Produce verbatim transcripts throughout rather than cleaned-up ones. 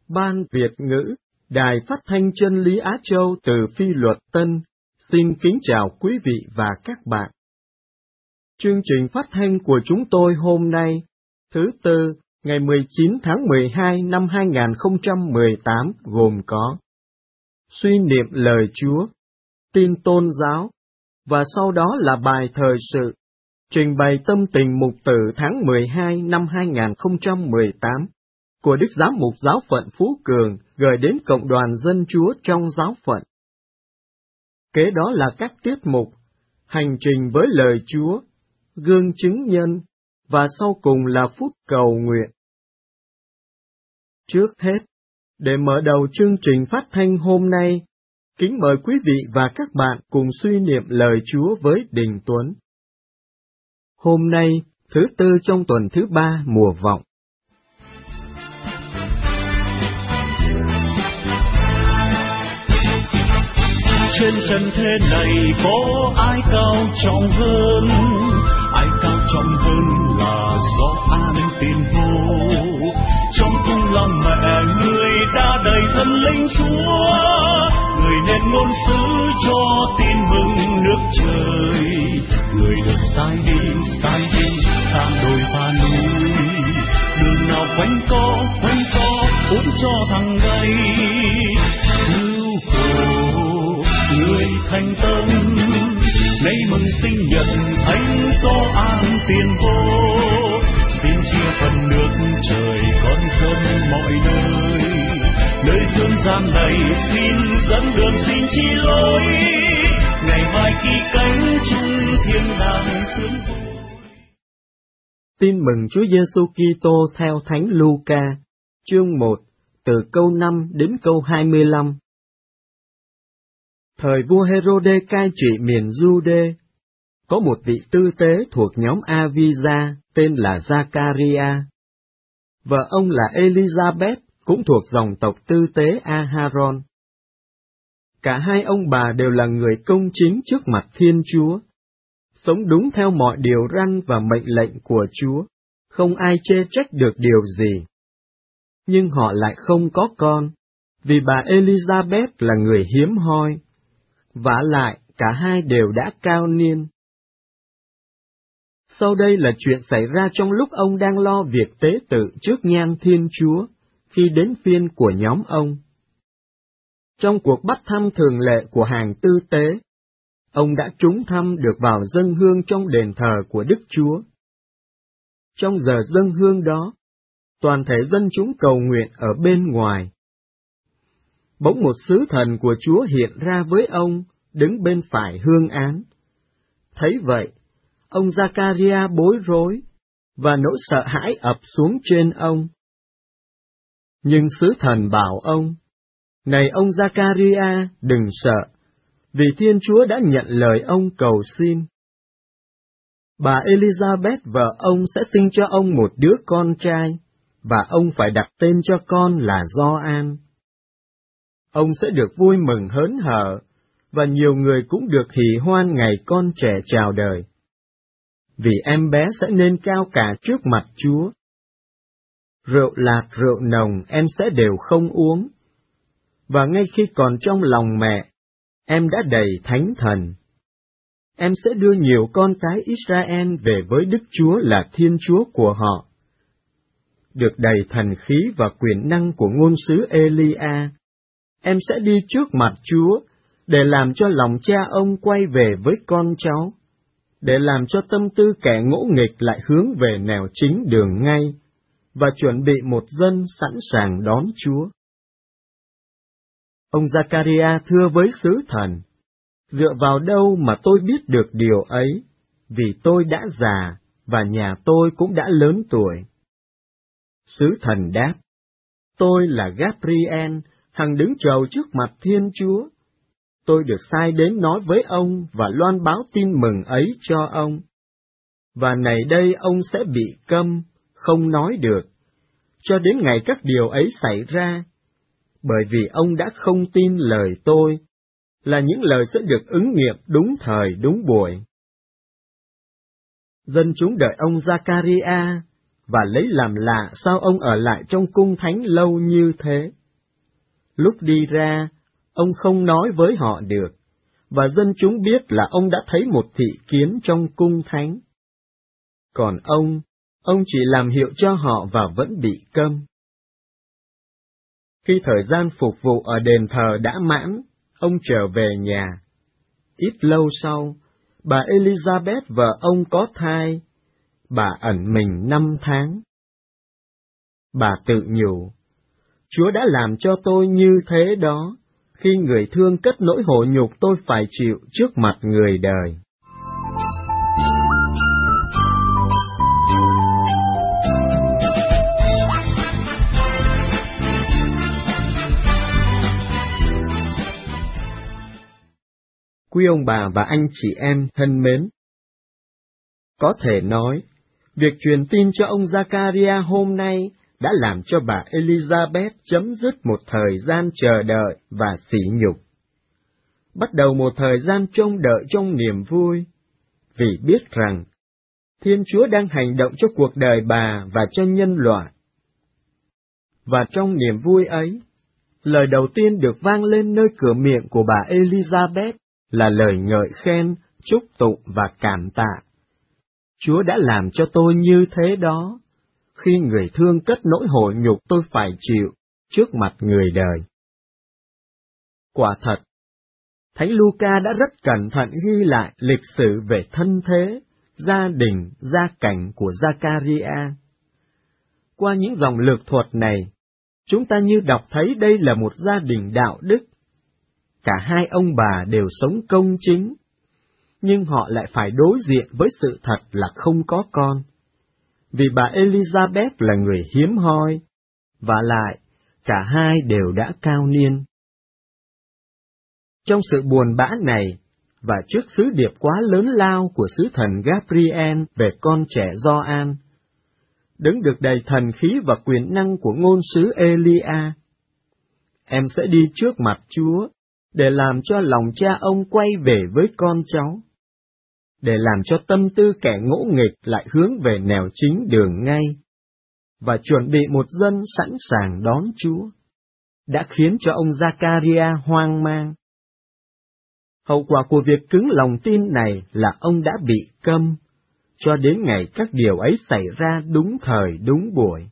Ban Việt ngữ, Đài Phát thanh Chân lý Á Châu từ Phi Luật Tân, xin kính chào quý vị và các bạn. Chương trình phát thanh của chúng tôi hôm nay, thứ Tư, ngày mười chín tháng mười hai năm hai nghìn không trăm mười tám gồm có suy niệm lời Chúa, tin tôn giáo, và sau đó là bài thời sự, trình bày tâm tình mục tử tháng mười hai năm hai nghìn không trăm mười tám của Đức Giám mục Giáo phận Phú Cường gửi đến Cộng đoàn Dân Chúa trong giáo phận. Kế đó là các tiết mục, hành trình với lời Chúa, gương chứng nhân, và sau cùng là phút cầu nguyện. Trước hết, để mở đầu chương trình phát thanh hôm nay, kính mời quý vị và các bạn cùng suy niệm lời Chúa với Đình Tuấn. Hôm nay, thứ Tư trong tuần thứ ba mùa Vọng. Trên trần thế này có ai cao trọng hơn, ai cao trọng hơn là do an tin vô. Trong cung lòng mẹ người đã đầy thần linh Chúa, người nên ngôn sứ cho tin mừng nước trời. Người được sai đi, sai đi sang đồi và núi, đường nào quanh co, quanh co cũng cho thằng gầy. Cứu khổ người thành tâm, nay mừng sinh nhật thánh do an tiền vô. Xin chia phần nước trời con dân mọi nơi, nơi dương gian này xin dẫn đường, xin chi lối, ngày mai khi cánh chung thiên đàng sướng vui. Tin mừng Chúa Giêsu Kitô theo Thánh Luca, chương một, từ câu năm đến câu hai mươi lăm. Thời vua Hêrôđê cai trị miền Giu-đê, có một vị tư tế thuộc nhóm A-vi-gia tên là Gia-ca-ri-a. Vợ ông là Elizabeth, cũng thuộc dòng tộc tư tế A-ha-ron. Cả hai ông bà đều là người công chính trước mặt Thiên Chúa, sống đúng theo mọi điều răn và mệnh lệnh của Chúa, không ai chê trách được điều gì. Nhưng họ lại không có con, vì bà Elizabeth là người hiếm hoi. Vả lại, cả hai đều đã cao niên. Sau đây là chuyện xảy ra trong lúc ông đang lo việc tế tự trước nhan Thiên Chúa, khi đến phiên của nhóm ông. Trong cuộc bắt thăm thường lệ của hàng tư tế, ông đã trúng thăm được vào dâng hương trong đền thờ của Đức Chúa. Trong giờ dâng hương đó, toàn thể dân chúng cầu nguyện ở bên ngoài. Bỗng một sứ thần của Chúa hiện ra với ông, đứng bên phải hương án. Thấy vậy, ông Gia-ca-ri-a bối rối, và nỗi sợ hãi ập xuống trên ông. Nhưng sứ thần bảo ông, này ông Gia-ca-ri-a, đừng sợ, vì Thiên Chúa đã nhận lời ông cầu xin. Bà Elizabeth vợ ông sẽ sinh cho ông một đứa con trai, và ông phải đặt tên cho con là Gioan. Ông sẽ được vui mừng hớn hở, và nhiều người cũng được hỉ hoan ngày con trẻ chào đời. Vì em bé sẽ nên cao cả trước mặt Chúa. Rượu lạc rượu nồng em sẽ đều không uống, và ngay khi còn trong lòng mẹ, em đã đầy thánh thần. Em sẽ đưa nhiều con cái Israel về với Đức Chúa là Thiên Chúa của họ. Được đầy thần khí và quyền năng của ngôn sứ Elia, em sẽ đi trước mặt Chúa, để làm cho lòng cha ông quay về với con cháu, để làm cho tâm tư kẻ ngỗ nghịch lại hướng về nẻo chính đường ngay, và chuẩn bị một dân sẵn sàng đón Chúa. Ông Gia-ca-ri-a thưa với sứ thần, dựa vào đâu mà tôi biết được điều ấy, vì tôi đã già, và nhà tôi cũng đã lớn tuổi. Sứ thần đáp, tôi là Gabriel, hằng đứng chầu trước mặt Thiên Chúa. Tôi được sai đến nói với ông và loan báo tin mừng ấy cho ông. Và này đây ông sẽ bị câm, không nói được, cho đến ngày các điều ấy xảy ra, bởi vì ông đã không tin lời tôi, là những lời sẽ được ứng nghiệm đúng thời đúng buổi. Dân chúng đợi ông Gia-ca-ri-a, và lấy làm lạ sao ông ở lại trong cung thánh lâu như thế. Lúc đi ra, ông không nói với họ được, và dân chúng biết là ông đã thấy một thị kiến trong cung thánh. Còn ông, ông chỉ làm hiệu cho họ và vẫn bị câm. Khi thời gian phục vụ ở đền thờ đã mãn, ông trở về nhà. Ít lâu sau, bà Elizabeth vợ ông có thai. Bà ẩn mình năm tháng. Bà tự nhủ, Chúa đã làm cho tôi như thế đó, khi người thương cất nỗi hổ nhục tôi phải chịu trước mặt người đời. Quý ông bà và anh chị em thân mến, có thể nói, việc truyền tin cho ông Zachariah hôm nay đã làm cho bà Elizabeth chấm dứt một thời gian chờ đợi và sỉ nhục. Bắt đầu một thời gian trông đợi trong niềm vui, vì biết rằng Thiên Chúa đang hành động cho cuộc đời bà và cho nhân loại. Và trong niềm vui ấy, lời đầu tiên được vang lên nơi cửa miệng của bà Elizabeth là lời ngợi khen, chúc tụng và cảm tạ. Chúa đã làm cho tôi như thế đó, khi người thương cất nỗi hổ nhục tôi phải chịu trước mặt người đời. Quả thật, Thánh Luca đã rất cẩn thận ghi lại lịch sử về thân thế, gia đình, gia cảnh của Zachariah. Qua những dòng lược thuật này, chúng ta như đọc thấy đây là một gia đình đạo đức. Cả hai ông bà đều sống công chính, nhưng họ lại phải đối diện với sự thật là không có con, vì bà Elizabeth là người hiếm hoi, và lại cả hai đều đã cao niên. Trong sự buồn bã này, và trước sứ điệp quá lớn lao của sứ thần Gabriel về con trẻ Gioan, đấng được đầy thần khí và quyền năng của ngôn sứ Elia, em sẽ đi trước mặt Chúa để làm cho lòng cha ông quay về với con cháu, để làm cho tâm tư kẻ ngỗ nghịch lại hướng về nẻo chính đường ngay, và chuẩn bị một dân sẵn sàng đón Chúa, đã khiến cho ông Zachariah hoang mang. Hậu quả của việc cứng lòng tin này là ông đã bị câm, cho đến ngày các điều ấy xảy ra đúng thời đúng buổi.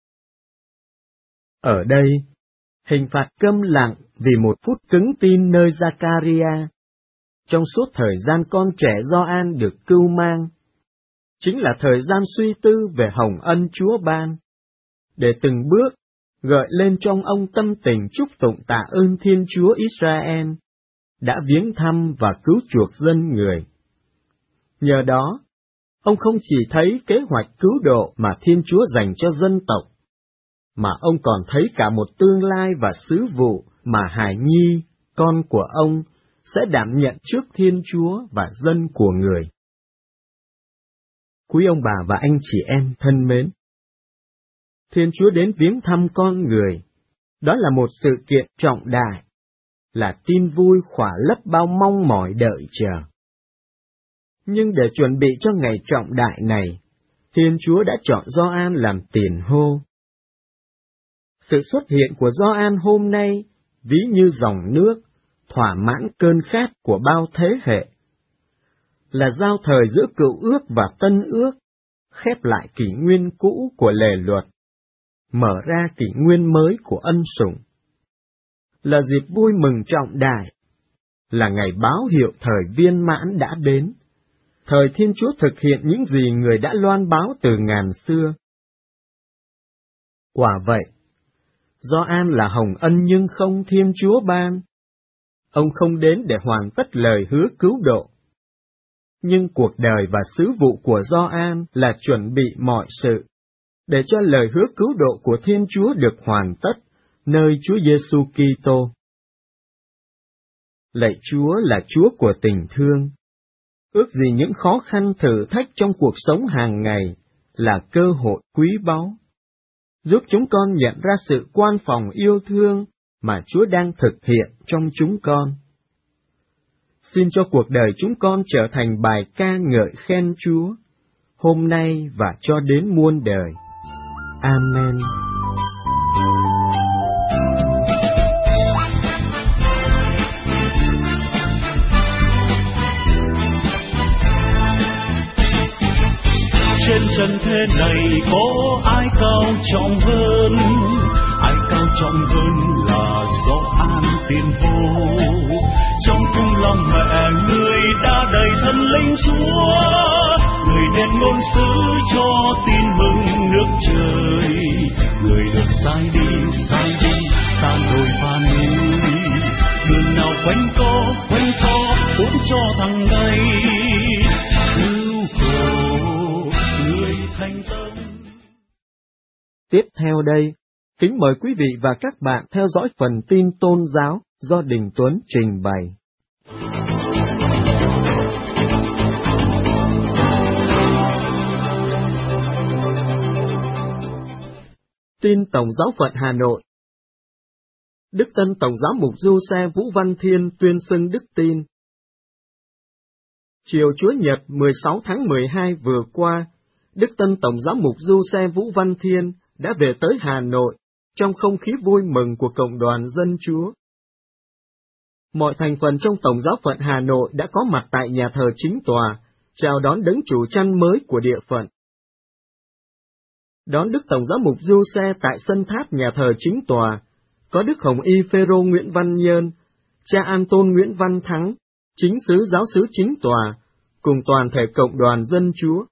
Ở đây, hình phạt câm lặng vì một phút cứng tin nơi Zachariah, trong suốt thời gian con trẻ Gioan được cưu mang, chính là thời gian suy tư về hồng ân Chúa ban, để từng bước gợi lên trong ông tâm tình chúc tụng tạ ơn Thiên Chúa Israel, đã viếng thăm và cứu chuộc dân người. Nhờ đó, ông không chỉ thấy kế hoạch cứu độ mà Thiên Chúa dành cho dân tộc, mà ông còn thấy cả một tương lai và sứ vụ mà hài nhi, con của ông, sẽ đảm nhận trước Thiên Chúa và dân của người. Quý ông bà và anh chị em thân mến, Thiên Chúa đến viếng thăm con người, đó là một sự kiện trọng đại, là tin vui khỏa lấp bao mong mỏi đợi chờ. Nhưng để chuẩn bị cho ngày trọng đại này, Thiên Chúa đã chọn Gioan làm tiền hô. Sự xuất hiện của Gioan hôm nay ví như dòng nước, thỏa mãn cơn khát của bao thế hệ, là giao thời giữa cựu ước và tân ước, khép lại kỷ nguyên cũ của lề luật, mở ra kỷ nguyên mới của ân sủng. Là dịp vui mừng trọng đại, là ngày báo hiệu thời viên mãn đã đến, thời Thiên Chúa thực hiện những gì người đã loan báo từ ngàn xưa. Quả vậy, Gioan là hồng ân nhưng không Thiên Chúa ban. Ông không đến để hoàn tất lời hứa cứu độ. Nhưng cuộc đời và sứ vụ của Gioan là chuẩn bị mọi sự, để cho lời hứa cứu độ của Thiên Chúa được hoàn tất nơi Chúa Giêsu Kitô. Lạy Chúa là Chúa của tình thương. Ước gì những khó khăn thử thách trong cuộc sống hàng ngày là cơ hội quý báu, giúp chúng con nhận ra sự quan phòng yêu thương mà Chúa đang thực hiện trong chúng con. Xin cho cuộc đời chúng con trở thành bài ca ngợi khen Chúa, hôm nay và cho đến muôn đời. Amen. Trên trần thế này có ai cao trọng hơn, ai cao trọng hơn là do an tiền vô. Trong cung lòng mẹ người đã đầy thân linh Chúa, người nên ngôn sứ cho tin mừng nước trời. Người được sai đi, sai đi, xa đồi và núi, đường nào quanh co, quanh co, cũng cho thằng này cứu khổ người thành tâm. Tiếp theo đây, kính mời quý vị và các bạn theo dõi phần tin tôn giáo do Đình Tuấn trình bày. Tin Tổng giáo phận Hà Nội. Đức Tân Tổng giám mục Du Xe Vũ Văn Thiên tuyên xưng đức tin. Chiều Chúa Nhật mười sáu tháng mười hai vừa qua, Đức Tân Tổng giám mục Du Xe Vũ Văn Thiên đã về tới Hà Nội trong không khí vui mừng của Cộng đoàn Dân Chúa. Mọi thành phần trong Tổng giáo phận Hà Nội đã có mặt tại nhà thờ chính tòa, chào đón đấng chủ chăn mới của địa phận. Đón Đức Tổng giám mục Du Xe tại sân tháp nhà thờ chính tòa, có Đức Hồng Y Phêrô Nguyễn Văn Nhơn, cha An Tôn Nguyễn Văn Thắng, chính sứ giáo sứ chính tòa, cùng toàn thể Cộng đoàn Dân Chúa.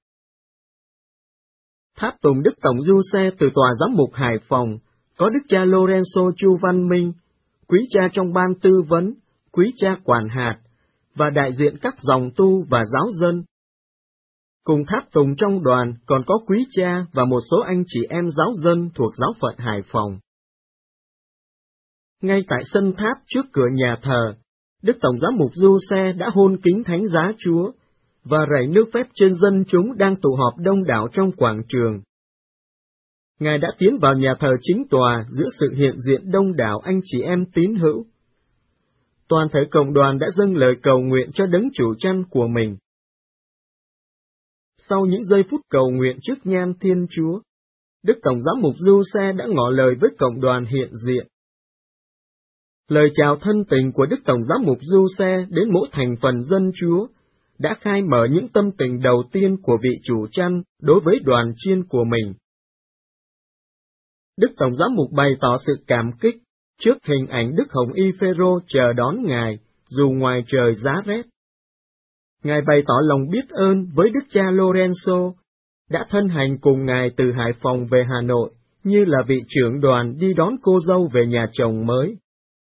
Tháp tùng Đức Tổng Du Xe từ tòa giám mục Hải Phòng, có Đức cha Lorenzo Chu Văn Minh, quý cha trong ban tư vấn, quý cha quản hạt, và đại diện các dòng tu và giáo dân. Cùng tháp tùng trong đoàn còn có quý cha và một số anh chị em giáo dân thuộc giáo phận Hải Phòng. Ngay tại sân tháp trước cửa nhà thờ, Đức Tổng giám mục Du Xe đã hôn kính thánh giá Chúa, và rảy nước phép trên dân chúng đang tụ họp đông đảo trong quảng trường. Ngài đã tiến vào nhà thờ chính tòa giữa sự hiện diện đông đảo anh chị em tín hữu. Toàn thể cộng đoàn đã dâng lời cầu nguyện cho đấng chủ chăn của mình. Sau những giây phút cầu nguyện trước nhan Thiên Chúa, Đức Tổng giám mục Du Xe đã ngỏ lời với cộng đoàn hiện diện. Lời chào thân tình của Đức Tổng giám mục Du Xe đến mỗi thành phần dân Chúa đã khai mở những tâm tình đầu tiên của vị chủ chăn đối với đoàn chiên của mình. Đức Tổng giám mục bày tỏ sự cảm kích trước hình ảnh Đức Hồng Y Phêrô chờ đón Ngài dù ngoài trời giá rét. Ngài bày tỏ lòng biết ơn với Đức cha Lorenzo đã thân hành cùng Ngài từ Hải Phòng về Hà Nội như là vị trưởng đoàn đi đón cô dâu về nhà chồng mới.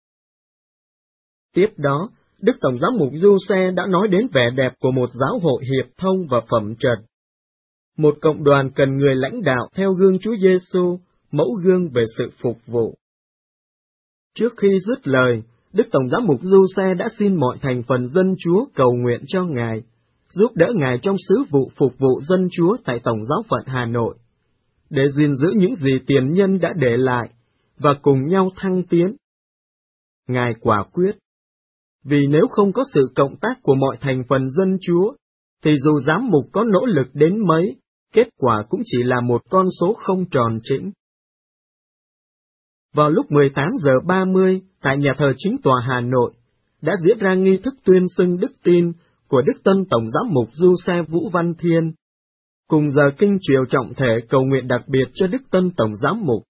Tiếp đó, Đức Tổng giám mục Du Xe đã nói đến vẻ đẹp của một giáo hội hiệp thông và phẩm trật. Một cộng đoàn cần người lãnh đạo theo gương Chúa Giêsu, mẫu gương về sự phục vụ. Trước khi dứt lời, Đức Tổng giám mục Du Xe đã xin mọi thành phần dân Chúa cầu nguyện cho Ngài, giúp đỡ Ngài trong sứ vụ phục vụ dân Chúa tại Tổng giáo phận Hà Nội, để gìn giữ những gì tiền nhân đã để lại, và cùng nhau thăng tiến. Ngài quả quyết, vì nếu không có sự cộng tác của mọi thành phần dân Chúa, thì dù giám mục có nỗ lực đến mấy, kết quả cũng chỉ là một con số không tròn chỉnh. Vào lúc mười tám giờ ba mươi, tại nhà thờ chính tòa Hà Nội, đã diễn ra nghi thức tuyên xưng đức tin của Đức Tân Tổng giám mục Du Xe Vũ Văn Thiên, cùng giờ kinh chiều trọng thể cầu nguyện đặc biệt cho Đức Tân Tổng giám mục.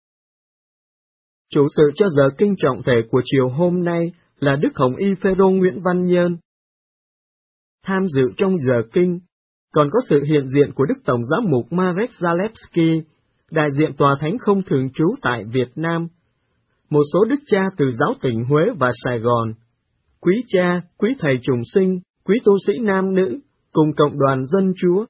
Chủ sự cho giờ kinh trọng thể của chiều hôm nay là Đức Hồng Y Phêrô Nguyễn Văn Nhơn. Tham dự trong giờ kinh, còn có sự hiện diện của Đức Tổng giám mục Marek Zalewski, đại diện tòa thánh không thường trú tại Việt Nam, một số đức cha từ giáo tỉnh Huế và Sài Gòn, quý cha, quý thầy trùng sinh, quý tu sĩ nam nữ, cùng cộng đoàn dân Chúa.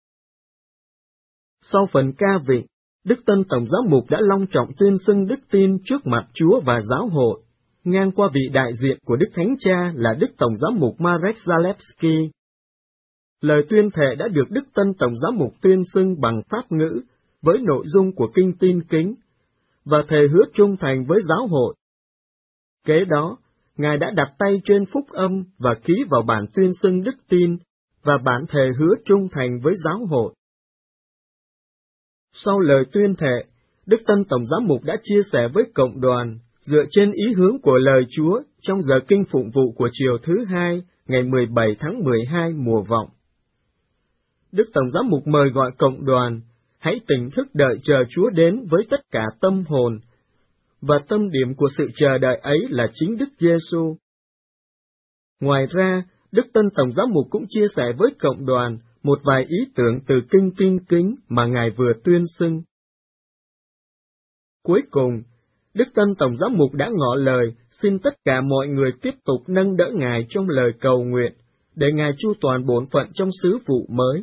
Sau phần ca vịnh, Đức Tân Tổng giám mục đã long trọng tuyên xưng đức tin trước mặt Chúa và giáo hội, ngang qua vị đại diện của Đức Thánh Cha là Đức Tổng giám mục Marek Zalewski. Lời tuyên thệ đã được Đức Tân Tổng giám mục tuyên xưng bằng pháp ngữ, với nội dung của kinh tin kính, và thề hứa trung thành với giáo hội. Kế đó, Ngài đã đặt tay trên phúc âm và ký vào bản tuyên xưng đức tin và bản thề hứa trung thành với giáo hội. Sau lời tuyên thệ, Đức Tân Tổng Giám mục đã chia sẻ với cộng đoàn, dựa trên ý hướng của lời Chúa trong giờ kinh phụng vụ của chiều thứ hai, ngày mười bảy tháng mười hai mùa vọng. Đức Tổng Giám mục mời gọi cộng đoàn, hãy tỉnh thức đợi chờ Chúa đến với tất cả tâm hồn, và tâm điểm của sự chờ đợi ấy là chính Đức Giêsu. Ngoài ra, Đức Tân Tổng Giám mục cũng chia sẻ với cộng đoàn một vài ý tưởng từ Kinh Kinh Kính mà Ngài vừa tuyên xưng. Cuối cùng, Đức Tân Tổng Giám mục đã ngỏ lời xin tất cả mọi người tiếp tục nâng đỡ Ngài trong lời cầu nguyện, để Ngài chu toàn bổn phận trong sứ vụ mới.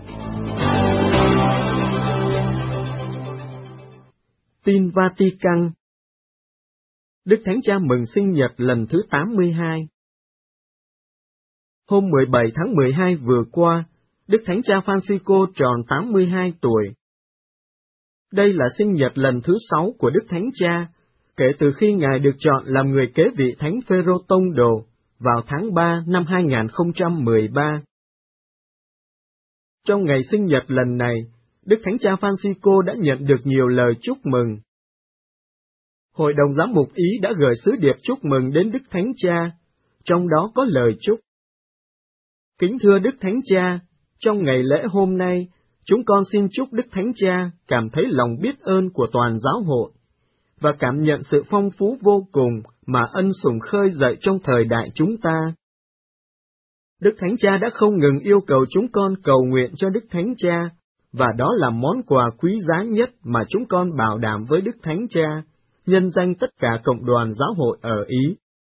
Tin Vatican. Đức Thánh Cha mừng sinh nhật lần thứ tám mươi hai. Hôm mười bảy tháng mười hai vừa qua, Đức Thánh Cha Francisco tròn tám mươi hai tuổi. Đây là sinh nhật lần thứ sáu của Đức Thánh Cha, kể từ khi Ngài được chọn làm người kế vị Thánh Phêrô Tông Đồ vào tháng ba năm hai nghìn không trăm mười ba. Trong ngày sinh nhật lần này, Đức Thánh Cha Francisco đã nhận được nhiều lời chúc mừng. Hội đồng Giám mục Ý đã gửi sứ điệp chúc mừng đến Đức Thánh Cha, trong đó có lời chúc. Kính thưa Đức Thánh Cha, trong ngày lễ hôm nay, chúng con xin chúc Đức Thánh Cha cảm thấy lòng biết ơn của toàn giáo hội, và cảm nhận sự phong phú vô cùng mà ân sủng khơi dậy trong thời đại chúng ta. Đức Thánh Cha đã không ngừng yêu cầu chúng con cầu nguyện cho Đức Thánh Cha, và đó là món quà quý giá nhất mà chúng con bảo đảm với Đức Thánh Cha, nhân danh tất cả cộng đoàn giáo hội ở Ý.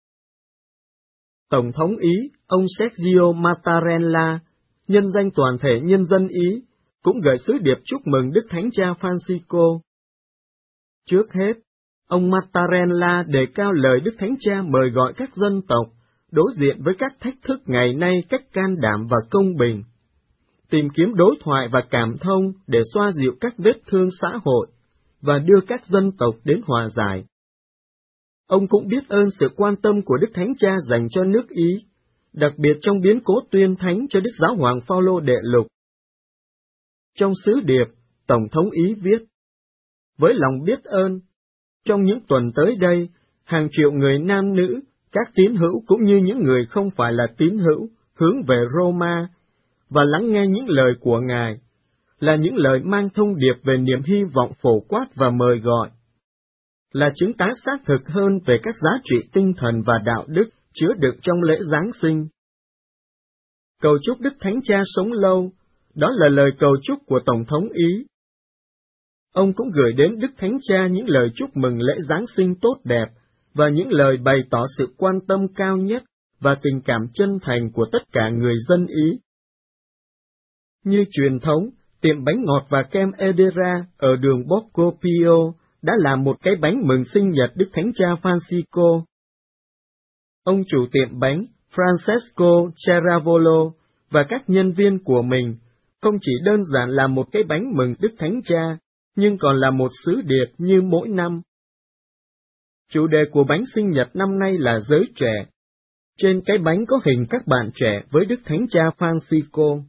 Tổng thống Ý, ông Sergio Mattarella, nhân danh toàn thể nhân dân Ý, cũng gửi sứ điệp chúc mừng Đức Thánh Cha Francisco. Trước hết, ông Mattarella đề cao lời Đức Thánh Cha mời gọi các dân tộc đối diện với các thách thức ngày nay cách can đảm và công bình, tìm kiếm đối thoại và cảm thông để xoa dịu các vết thương xã hội và đưa các dân tộc đến hòa giải. Ông cũng biết ơn sự quan tâm của Đức Thánh Cha dành cho nước Ý, đặc biệt trong biến cố tuyên thánh cho Đức Giáo hoàng Phaolô đệ lục. Trong sứ điệp, Tổng thống Ý viết: với lòng biết ơn, trong những tuần tới đây, hàng triệu người nam nữ, các tín hữu cũng như những người không phải là tín hữu, hướng về Roma, và lắng nghe những lời của Ngài, là những lời mang thông điệp về niềm hy vọng phổ quát và mời gọi, là chứng tá xác thực hơn về các giá trị tinh thần và đạo đức chứa đựng trong lễ Giáng sinh. Cầu chúc Đức Thánh Cha sống lâu, đó là lời cầu chúc của Tổng thống Ý. Ông cũng gửi đến Đức Thánh Cha những lời chúc mừng lễ Giáng sinh tốt đẹp và những lời bày tỏ sự quan tâm cao nhất và tình cảm chân thành của tất cả người dân Ý. Như truyền thống, tiệm bánh ngọt và kem Edera ở đường Borgo Pio đã làm một cái bánh mừng sinh nhật Đức Thánh Cha Francisco. Ông chủ tiệm bánh Francesco Ceravolo và các nhân viên của mình không chỉ đơn giản là một cái bánh mừng Đức Thánh Cha, nhưng còn là một sứ điệp như mỗi năm. Chủ đề của bánh sinh nhật năm nay là giới trẻ. Trên cái bánh có hình các bạn trẻ với Đức Thánh Cha Francisco.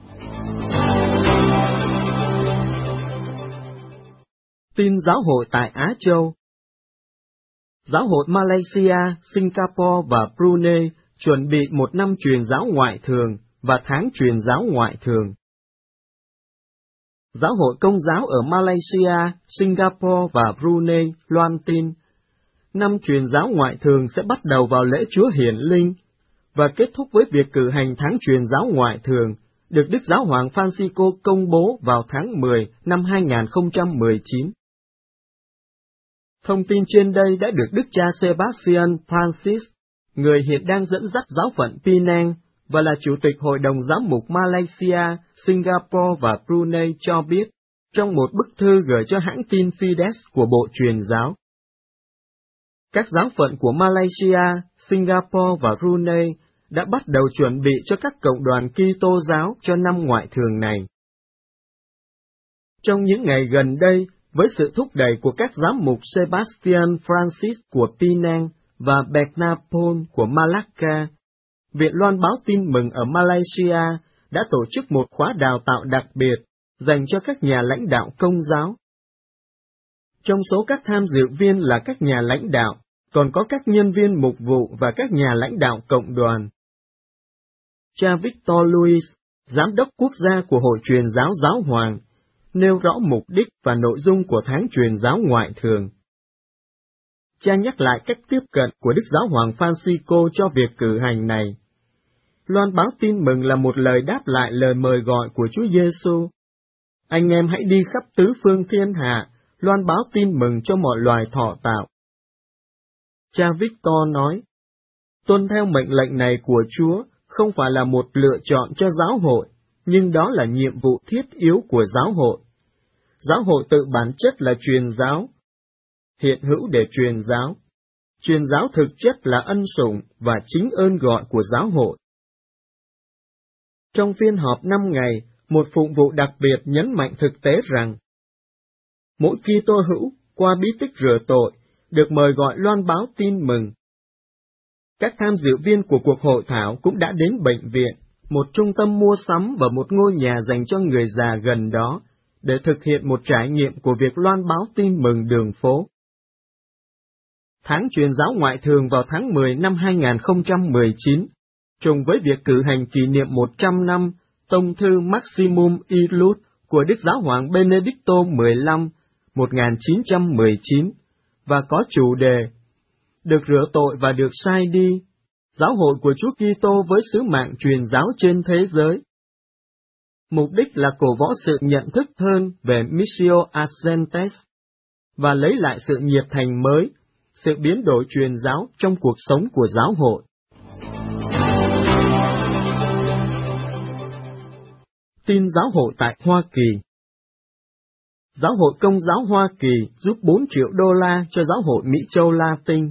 Tin giáo hội tại Á Châu. Giáo hội Malaysia, Singapore và Brunei chuẩn bị một năm truyền giáo ngoại thường và tháng truyền giáo ngoại thường. Giáo hội Công giáo ở Malaysia, Singapore và Brunei loan tin, năm truyền giáo ngoại thường sẽ bắt đầu vào lễ Chúa Hiển Linh và kết thúc với việc cử hành tháng truyền giáo ngoại thường, được Đức Giáo hoàng Francisco công bố vào tháng mười năm hai nghìn không trăm mười chín. Thông tin trên đây đã được Đức cha Sebastian Francis, người hiện đang dẫn dắt giáo phận Penang và là Chủ tịch Hội đồng Giám mục Malaysia, Singapore và Brunei cho biết, trong một bức thư gửi cho hãng tin Fides của Bộ Truyền giáo. Các giáo phận của Malaysia, Singapore và Brunei đã bắt đầu chuẩn bị cho các cộng đoàn Kitô giáo cho năm ngoại thường này. Trong những ngày gần đây, với sự thúc đẩy của các giám mục Sebastian Francis của Penang và Bernapon của Malacca, Viện Loan báo tin mừng ở Malaysia đã tổ chức một khóa đào tạo đặc biệt dành cho các nhà lãnh đạo Công giáo. Trong số các tham dự viên là các nhà lãnh đạo, còn có các nhân viên mục vụ và các nhà lãnh đạo cộng đoàn. Cha Victor Louis, Giám đốc quốc gia của Hội Truyền giáo Giáo hoàng, nêu rõ mục đích và nội dung của tháng truyền giáo ngoại thường. Cha nhắc lại cách tiếp cận của Đức Giáo hoàng Francisco cho việc cử hành này. Loan báo tin mừng là một lời đáp lại lời mời gọi của Chúa Giêsu. Anh em hãy đi khắp tứ phương thiên hạ, loan báo tin mừng cho mọi loài thọ tạo. Cha Victor nói, tuân theo mệnh lệnh này của Chúa không phải là một lựa chọn cho giáo hội, nhưng đó là nhiệm vụ thiết yếu của giáo hội. Giáo hội tự bản chất là truyền giáo, hiện hữu để truyền giáo. Truyền giáo thực chất là ân sủng và chính ơn gọi của giáo hội. Trong phiên họp năm ngày, một phụng vụ đặc biệt nhấn mạnh thực tế rằng, mỗi Kitô hữu qua bí tích rửa tội được mời gọi loan báo tin mừng. Các tham dự viên của cuộc hội thảo cũng đã đến bệnh viện, một trung tâm mua sắm và một ngôi nhà dành cho người già gần đó, để thực hiện một trải nghiệm của việc loan báo tin mừng đường phố. Tháng truyền giáo ngoại thường vào tháng mười năm hai nghìn không trăm mười chín, trùng với việc cử hành kỷ niệm một trăm năm Tông thư Maximum Illud của Đức Giáo hoàng Benedicto mười lăm, một nghìn chín trăm mười chín, và có chủ đề được rửa tội và được sai đi, giáo hội của Chúa Kitô với sứ mạng truyền giáo trên thế giới. Mục đích là cổ võ sự nhận thức hơn về Missio Ascentes, và lấy lại sự nhiệt thành mới, sự biến đổi truyền giáo trong cuộc sống của giáo hội. Tin giáo hội tại Hoa Kỳ. Giáo hội Công giáo Hoa Kỳ giúp bốn triệu đô la cho giáo hội Mỹ Châu Latin.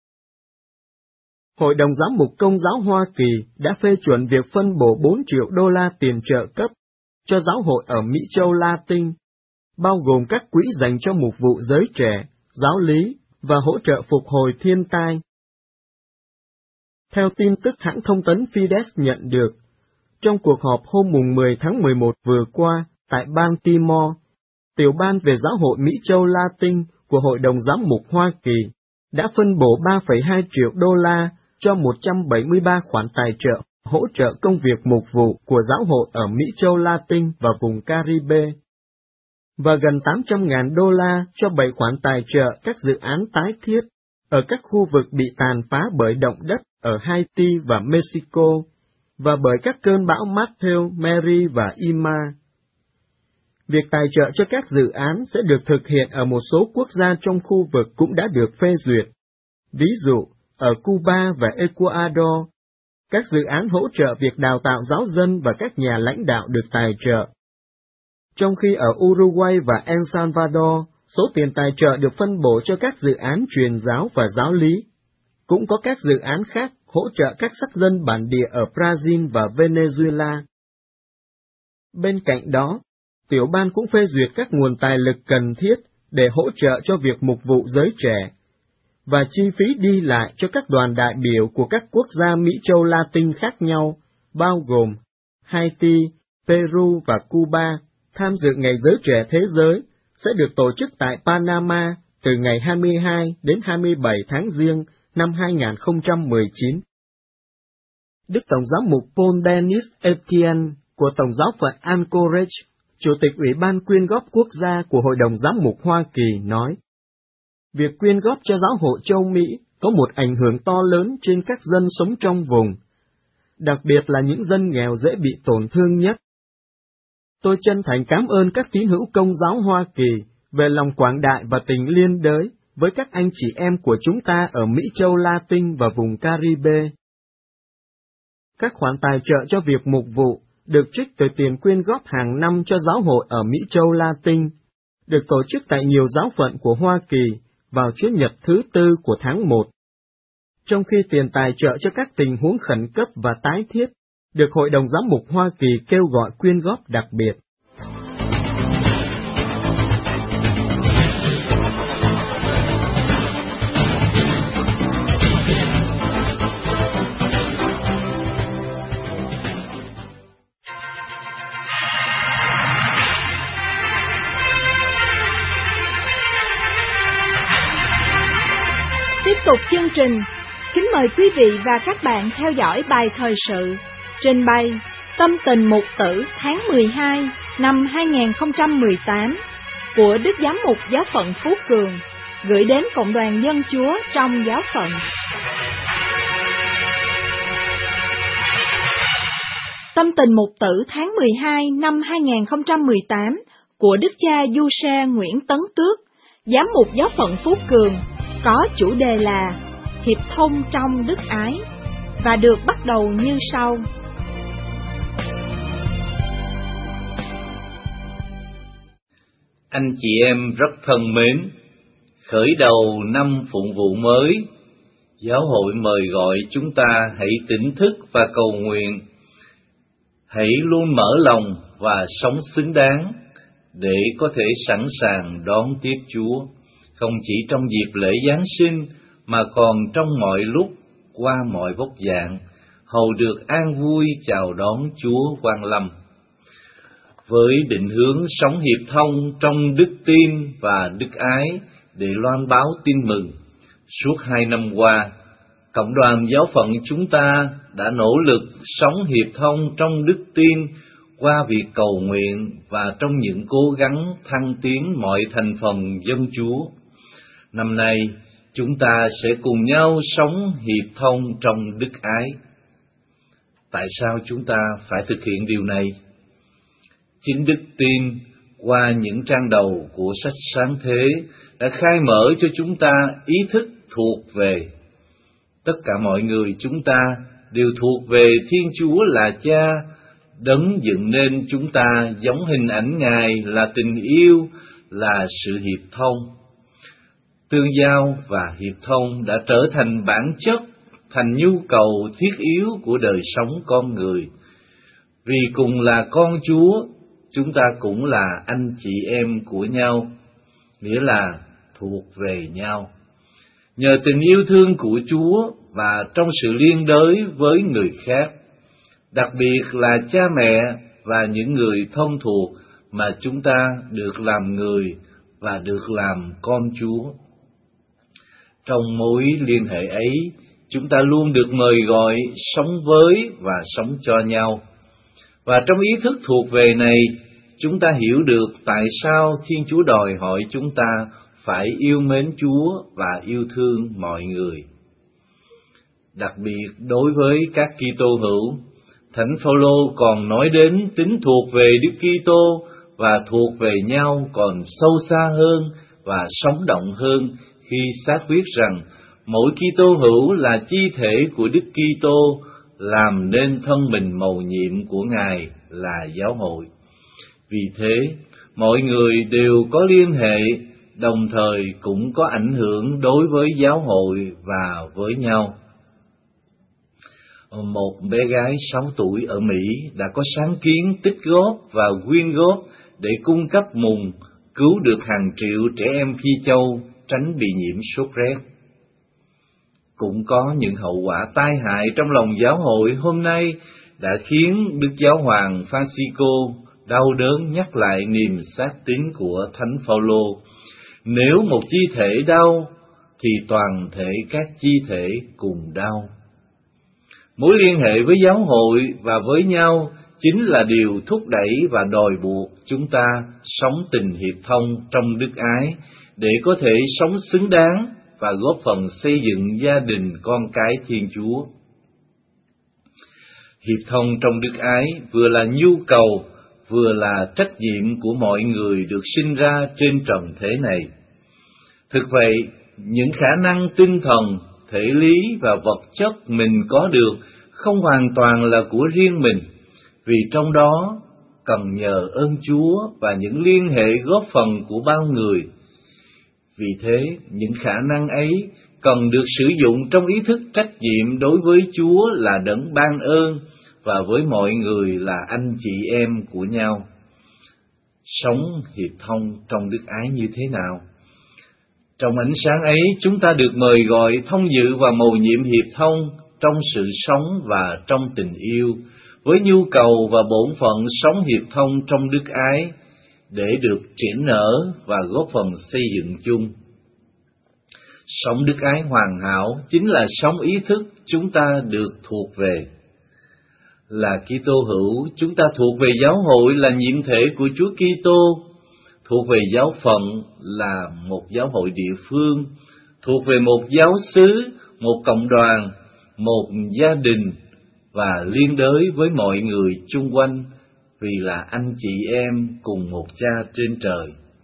Hội đồng Giám mục Công giáo Hoa Kỳ đã phê chuẩn việc phân bổ bốn triệu đô la tiền trợ cấp cho giáo hội ở Mỹ Châu Latin, bao gồm các quỹ dành cho mục vụ giới trẻ, giáo lý và hỗ trợ phục hồi thiên tai. Theo tin tức hãng thông tấn Fides nhận được, trong cuộc họp hôm mùng mười tháng mười một vừa qua tại bang Timor, tiểu ban về giáo hội Mỹ Châu Latin của Hội đồng Giám mục Hoa Kỳ đã phân bổ ba phẩy hai triệu đô la cho một trăm bảy mươi ba khoản tài trợ hỗ trợ công việc mục vụ của giáo hội ở Mỹ Châu Latin và vùng Caribe, và gần tám trăm nghìn đô la cho bảy khoản tài trợ các dự án tái thiết ở các khu vực bị tàn phá bởi động đất ở Haiti và Mexico, và bởi các cơn bão Matthew, Mary và Irma. Việc tài trợ cho các dự án sẽ được thực hiện ở một số quốc gia trong khu vực cũng đã được phê duyệt. Ví dụ, ở Cuba và Ecuador, các dự án hỗ trợ việc đào tạo giáo dân và các nhà lãnh đạo được tài trợ. Trong khi ở Uruguay và El Salvador, số tiền tài trợ được phân bổ cho các dự án truyền giáo và giáo lý. Cũng có các dự án khác hỗ trợ các sắc dân bản địa ở Brazil và Venezuela. Bên cạnh đó, tiểu ban cũng phê duyệt các nguồn tài lực cần thiết để hỗ trợ cho việc mục vụ giới trẻ, và chi phí đi lại cho các đoàn đại biểu của các quốc gia Mỹ Châu Latin khác nhau, bao gồm Haiti, Peru và Cuba, tham dự Ngày Giới Trẻ Thế Giới, sẽ được tổ chức tại Panama từ ngày hai mươi hai đến hai mươi bảy tháng Giêng năm hai nghìn không trăm mười chín. Đức Tổng giám mục Paul Denis Etienne của Tổng giáo phận Anchorage, Chủ tịch Ủy ban quyên góp quốc gia của Hội đồng Giám mục Hoa Kỳ nói, việc quyên góp cho giáo hội châu Mỹ có một ảnh hưởng to lớn trên các dân sống trong vùng, đặc biệt là những dân nghèo dễ bị tổn thương nhất. Tôi chân thành cảm ơn các tín hữu Công giáo Hoa Kỳ về lòng quảng đại và tình liên đới với các anh chị em của chúng ta ở Mỹ Châu Latin và vùng Caribe. Các khoản tài trợ cho việc mục vụ được trích từ tiền quyên góp hàng năm cho giáo hội ở Mỹ Châu Latin, được tổ chức tại nhiều giáo phận của Hoa Kỳ vào Chủ nhật thứ tư của tháng một. Trong khi tiền tài trợ cho các tình huống khẩn cấp và tái thiết được Hội đồng Giám mục Hoa Kỳ kêu gọi quyên góp đặc biệt. Tiếp tục chương trình, kính mời quý vị và các bạn theo dõi bài thời sự trình bày Tâm tình mục tử tháng mười hai năm hai nghìn không trăm mười tám của Đức Giám mục Giáo phận Phú Cường, gửi đến Cộng đoàn Dân Chúa trong giáo phận. Tâm tình mục tử tháng mười hai năm hai nghìn không trăm mười tám của Đức cha Du Xe Nguyễn Tấn Tước, Giám mục Giáo phận Phú Cường, có chủ đề là Hiệp thông trong đức ái, và được bắt đầu như sau. Anh chị em rất thân mến, khởi đầu năm phụng vụ mới, giáo hội mời gọi chúng ta hãy tỉnh thức và cầu nguyện, hãy luôn mở lòng và sống xứng đáng để có thể sẵn sàng đón tiếp Chúa, không chỉ trong dịp lễ Giáng sinh mà còn trong mọi lúc, qua mọi vóc dạng, hầu được an vui chào đón Chúa quang lâm. Với định hướng sống hiệp thông trong đức tin và đức ái để loan báo tin mừng, suốt hai năm qua, Cộng đoàn Giáo phận chúng ta đã nỗ lực sống hiệp thông trong đức tin qua việc cầu nguyện và trong những cố gắng thăng tiến mọi thành phần dân Chúa. Năm nay, chúng ta sẽ cùng nhau sống hiệp thông trong đức ái. Tại sao chúng ta phải thực hiện điều này? Chính đức tin qua những trang đầu của sách Sáng Thế đã khai mở cho chúng ta ý thức thuộc về. Tất cả mọi người chúng ta đều thuộc về Thiên Chúa là Cha, đấng dựng nên chúng ta giống hình ảnh Ngài là tình yêu, là sự hiệp thông. Tương giao và hiệp thông đã trở thành bản chất, thành nhu cầu thiết yếu của đời sống con người. Vì cùng là con Chúa, chúng ta cũng là anh chị em của nhau, nghĩa là thuộc về nhau. Nhờ tình yêu thương của Chúa và trong sự liên đới với người khác, đặc biệt là cha mẹ và những người thân thuộc mà chúng ta được làm người và được làm con Chúa. Trong mối liên hệ ấy, chúng ta luôn được mời gọi sống với và sống cho nhau. Và trong ý thức thuộc về này, chúng ta hiểu được tại sao Thiên Chúa đòi hỏi chúng ta phải yêu mến Chúa và yêu thương mọi người. Đặc biệt đối với các Kitô hữu, Thánh Phaolô còn nói đến tính thuộc về Đức Kitô và thuộc về nhau còn sâu xa hơn và sống động hơn khi xác quyết rằng mỗi Kitô hữu là chi thể của Đức Kitô, làm nên thân mình mầu nhiệm của Ngài là giáo hội. Vì thế, mọi người đều có liên hệ, đồng thời cũng có ảnh hưởng đối với giáo hội và với nhau. Một bé gái sáu tuổi ở Mỹ đã có sáng kiến tích góp và quyên góp để cung cấp mùng, cứu được hàng triệu trẻ em Phi Châu tránh bị nhiễm sốt rét. Cũng có những hậu quả tai hại trong lòng giáo hội hôm nay đã khiến Đức Giáo hoàng Francisco đau đớn nhắc lại niềm xác tín của Thánh Phaolô. Nếu một chi thể đau, thì toàn thể các chi thể cùng đau. Mối liên hệ với giáo hội và với nhau chính là điều thúc đẩy và đòi buộc chúng ta sống tình hiệp thông trong đức ái để có thể sống xứng đáng và góp phần xây dựng gia đình con cái Thiên Chúa. Hiệp thông trong đức ái vừa là nhu cầu, vừa là trách nhiệm của mọi người được sinh ra trên trần thế này. Thực vậy, những khả năng tinh thần, thể lý và vật chất mình có được không hoàn toàn là của riêng mình, vì trong đó cần nhờ ơn Chúa và những liên hệ góp phần của bao người. Vì thế, những khả năng ấy cần được sử dụng trong ý thức trách nhiệm đối với Chúa là đấng ban ơn và với mọi người là anh chị em của nhau. Sống hiệp thông trong đức ái như thế nào? Trong ánh sáng ấy, chúng ta được mời gọi thông dự và mầu nhiệm hiệp thông trong sự sống và trong tình yêu, với nhu cầu và bổn phận sống hiệp thông trong đức ái, để được triển nở và góp phần xây dựng chung. Sống đức ái hoàn hảo chính là sống ý thức chúng ta được thuộc về. Là Kitô hữu, chúng ta thuộc về giáo hội là nhiệm thể của Chúa Kitô, thuộc về giáo phận là một giáo hội địa phương, thuộc về một giáo xứ, một cộng đoàn, một gia đình và liên đới với mọi người chung quanh, vì là anh chị em cùng một Cha trên trời.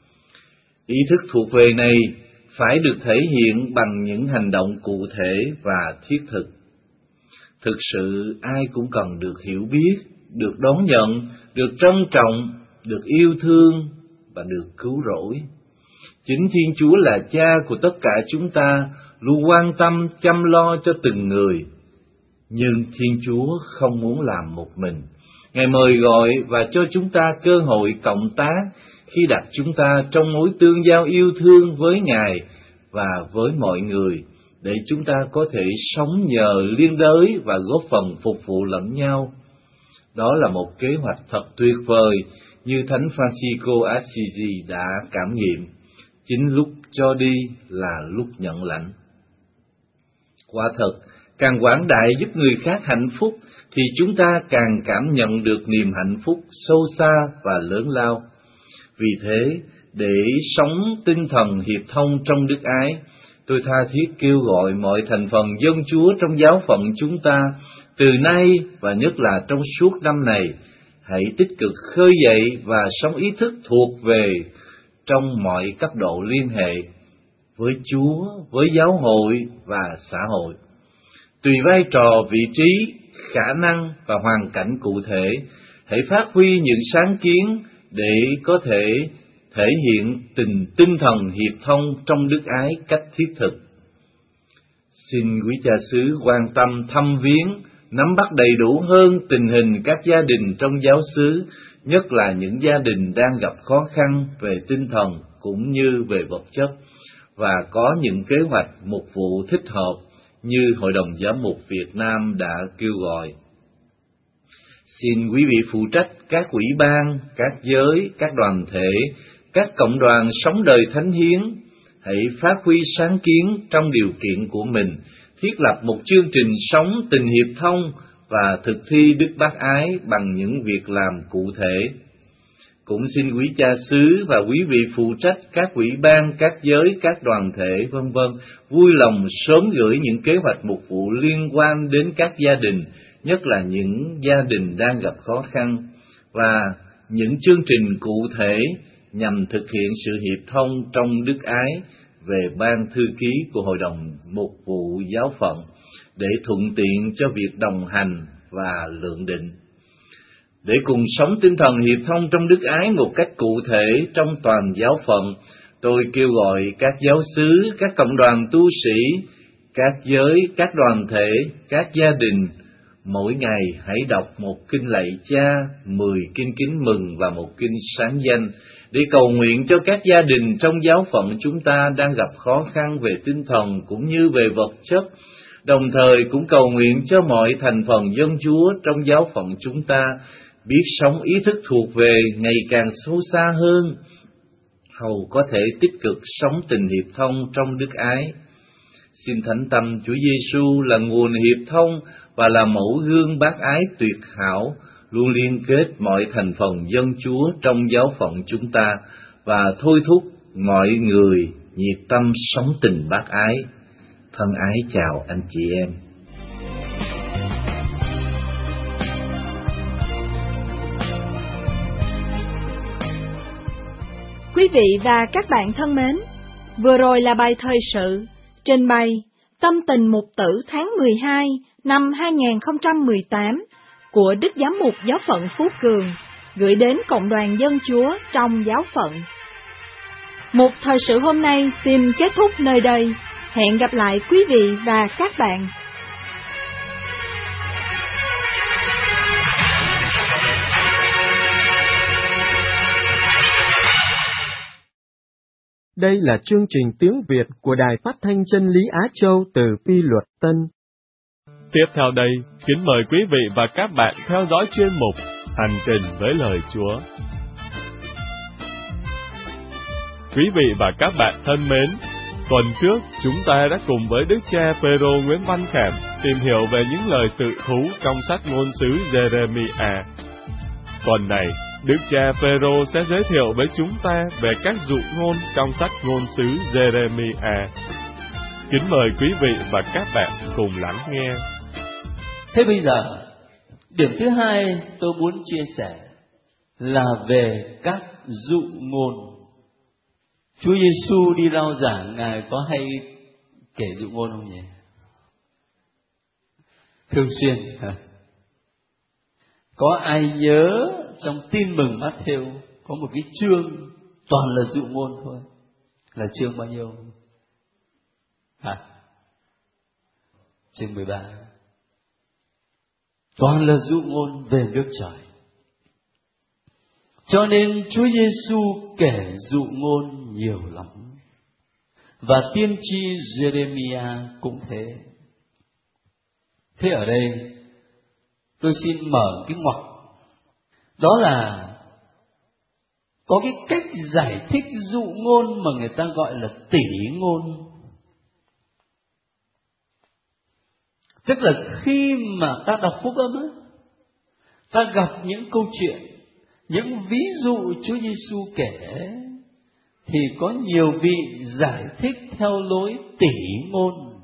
Ý thức thuộc về này phải được thể hiện bằng những hành động cụ thể và thiết thực. Thực sự ai cũng cần được hiểu biết, được đón nhận, được trân trọng, được yêu thương và được cứu rỗi. Chính Thiên Chúa là Cha của tất cả chúng ta, luôn quan tâm chăm lo cho từng người. Nhưng Thiên Chúa không muốn làm một mình. Ngài mời gọi và cho chúng ta cơ hội cộng tác khi đặt chúng ta trong mối tương giao yêu thương với Ngài và với mọi người, để chúng ta có thể sống nhờ liên đới và góp phần phục vụ lẫn nhau. Đó là một kế hoạch thật tuyệt vời, như Thánh Francisco Assisi đã cảm nghiệm. Chính lúc cho đi là lúc nhận lãnh. Quả thật, càng quảng đại giúp người khác hạnh phúc, thì chúng ta càng cảm nhận được niềm hạnh phúc sâu xa và lớn lao. Vì thế, để sống tinh thần hiệp thông trong đức ái, tôi tha thiết kêu gọi mọi thành phần dân Chúa trong giáo phận chúng ta, từ nay và nhất là trong suốt năm này, hãy tích cực khơi dậy và sống ý thức thuộc về trong mọi cấp độ liên hệ với Chúa, với giáo hội và xã hội. Tùy vai trò, vị trí, khả năng và hoàn cảnh cụ thể, hãy phát huy những sáng kiến để có thể thể hiện tình tinh thần hiệp thông trong đức ái cách thiết thực. Xin quý cha xứ quan tâm thăm viếng, nắm bắt đầy đủ hơn tình hình các gia đình trong giáo xứ, nhất là những gia đình đang gặp khó khăn về tinh thần cũng như về vật chất, và có những kế hoạch mục vụ thích hợp như Hội đồng Giám mục Việt Nam đã kêu gọi. Xin quý vị phụ trách các ủy ban, các giới, các đoàn thể, các cộng đoàn sống đời thánh hiến, hãy phát huy sáng kiến trong điều kiện của mình, thiết lập một chương trình sống tình hiệp thông và thực thi đức bác ái bằng những việc làm cụ thể. Cũng xin quý cha xứ và quý vị phụ trách các ủy ban, các giới, các đoàn thể, vân vân vui lòng sớm gửi những kế hoạch mục vụ liên quan đến các gia đình, nhất là những gia đình đang gặp khó khăn, và những chương trình cụ thể nhằm thực hiện sự hiệp thông trong đức ái về ban thư ký của Hội đồng Mục vụ Giáo phận, để thuận tiện cho việc đồng hành và lượng định. Để cùng sống tinh thần hiệp thông trong đức ái một cách cụ thể trong toàn giáo phận, tôi kêu gọi các giáo xứ, các cộng đoàn tu sĩ, các giới, các đoàn thể, các gia đình, mỗi ngày hãy đọc một kinh lạy Cha, mười kinh kính mừng và một kinh sáng danh, để cầu nguyện cho các gia đình trong giáo phận chúng ta đang gặp khó khăn về tinh thần cũng như về vật chất, đồng thời cũng cầu nguyện cho mọi thành phần dân Chúa trong giáo phận chúng ta biết sống ý thức thuộc về ngày càng sâu xa hơn, hầu có thể tích cực sống tình hiệp thông trong đức ái. Xin Thánh Tâm Chúa Giêsu là nguồn hiệp thông và là mẫu gương bác ái tuyệt hảo, luôn liên kết mọi thành phần dân Chúa trong giáo phận chúng ta và thôi thúc mọi người nhiệt tâm sống tình bác ái. Thân ái chào anh chị em. Quý vị và các bạn thân mến, vừa rồi là bài thời sự trình bày Tâm tình mục tử tháng mười hai năm hai nghìn không trăm mười tám của Đức Giám mục Giáo phận Phú Cường, gửi đến Cộng đoàn Dân Chúa trong giáo phận. Mục thời sự hôm nay xin kết thúc nơi đây. Hẹn gặp lại quý vị và các bạn. Đây là chương trình tiếng Việt của Đài Phát thanh Chân lý Á Châu từ Pi Luật Tân. Tiếp theo đây, kính mời quý vị và các bạn theo dõi chuyên mục Hành trình với lời Chúa. Quý vị và các bạn thân mến, Tuần trước, chúng ta đã cùng với Đức cha Phêrô Nguyễn Văn Khảm tìm hiểu về những lời tự thú trong sách ngôn sứ Giê-rê-mi-a. Tuần này, Đức cha Phêrô sẽ giới thiệu với chúng ta về các dụ ngôn trong sách ngôn sứ Giê-rê-mi-a. Kính mời quý vị và các bạn cùng lắng nghe. Thế bây giờ, điểm thứ hai tôi muốn chia sẻ là về các dụ ngôn. Chúa Giêsu đi rao giảng, Ngài có hay kể dụ ngôn không nhỉ? Thường xuyên. Có ai nhớ trong Tin Mừng Mát-thêu có một cái chương toàn là dụ ngôn thôi, là chương bao nhiêu? À, chương mười ba. Toàn là dụ ngôn về nước trời. Cho nên Chúa Giêsu kể dụ ngôn nhiều lắm. Và tiên tri Giê-rê-mi-a cũng thế. Thế ở đây tôi xin mở cái ngoặc. Đó là có cái cách giải thích dụ ngôn mà người ta gọi là tỉ ngôn. Tức là khi mà ta đọc phúc âm á, ta gặp những câu chuyện, những ví dụ Chúa Giêsu kể, thì có nhiều vị giải thích theo lối tỉ ngôn.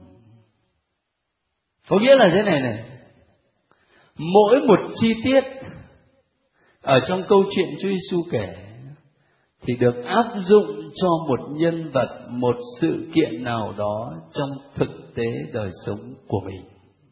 Có nghĩa là thế này này, mỗi một chi tiết ở trong câu chuyện Chúa Giêsu kể thì được áp dụng cho một nhân vật, một sự kiện nào đó trong thực tế đời sống của mình.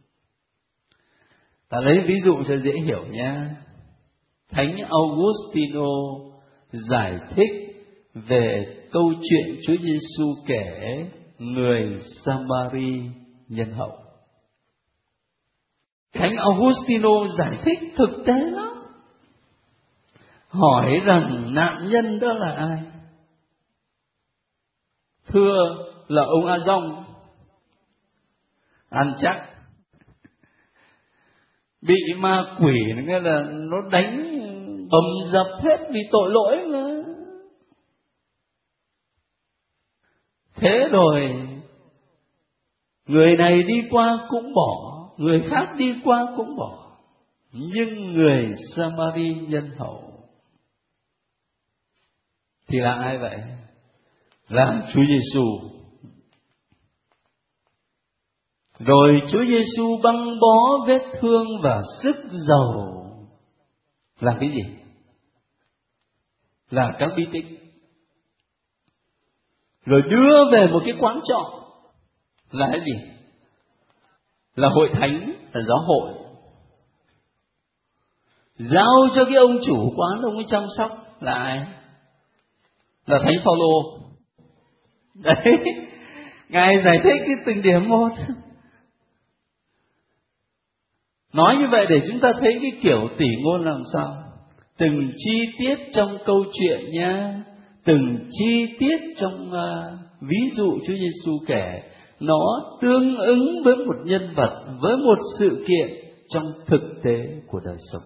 Ta lấy ví dụ cho dễ hiểu nha. Thánh Augustino giải thích về câu chuyện Chúa Giêsu kể người Samari nhân hậu. Thánh Augustino giải thích thực tế lắm. Hỏi rằng nạn nhân đó là ai? Thưa là ông A Dong. Ăn chắc. Bị ma quỷ nghĩa là nó đánh bầm dập hết vì tội lỗi mà. Thế rồi người này đi qua cũng bỏ, người khác đi qua cũng bỏ, nhưng người Samari nhân hậu thì là ai vậy? Là Chúa Giêsu. Rồi Chúa Giêsu băng bó vết thương và sức dầu là cái gì? Là các bí tích. Rồi đưa về một cái quán trọ là cái gì? Là hội thánh, là giáo hội. Giao cho cái ông chủ quán, ông ấy chăm sóc là ai? Là Thánh Phaolô. Đấy, Ngài giải thích cái từng điểm một. Nói như vậy để chúng ta thấy cái kiểu tỉ ngôn làm sao. Từng chi tiết trong câu chuyện nha, từng chi tiết trong uh, ví dụ Chúa Giêsu kể, nó tương ứng với một nhân vật, với một sự kiện trong thực tế của đời sống.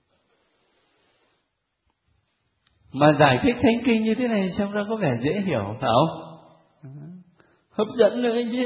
Mà giải thích Thánh Kinh như thế này xem ra có vẻ dễ hiểu, phải không? Hấp dẫn nữa chứ.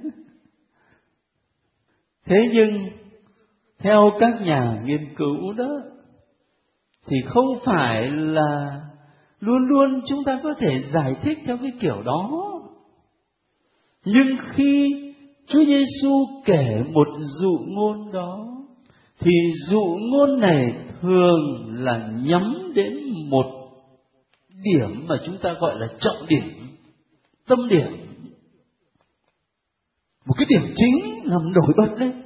Thế nhưng theo các nhà nghiên cứu đó, thì không phải là luôn luôn chúng ta có thể giải thích theo cái kiểu đó. Nhưng khi Chúa Giêsu kể một dụ ngôn đó, thì dụ ngôn này thường là nhắm đến một điểm mà chúng ta gọi là trọng điểm, tâm điểm. Một cái điểm chính làm nổi bật lên.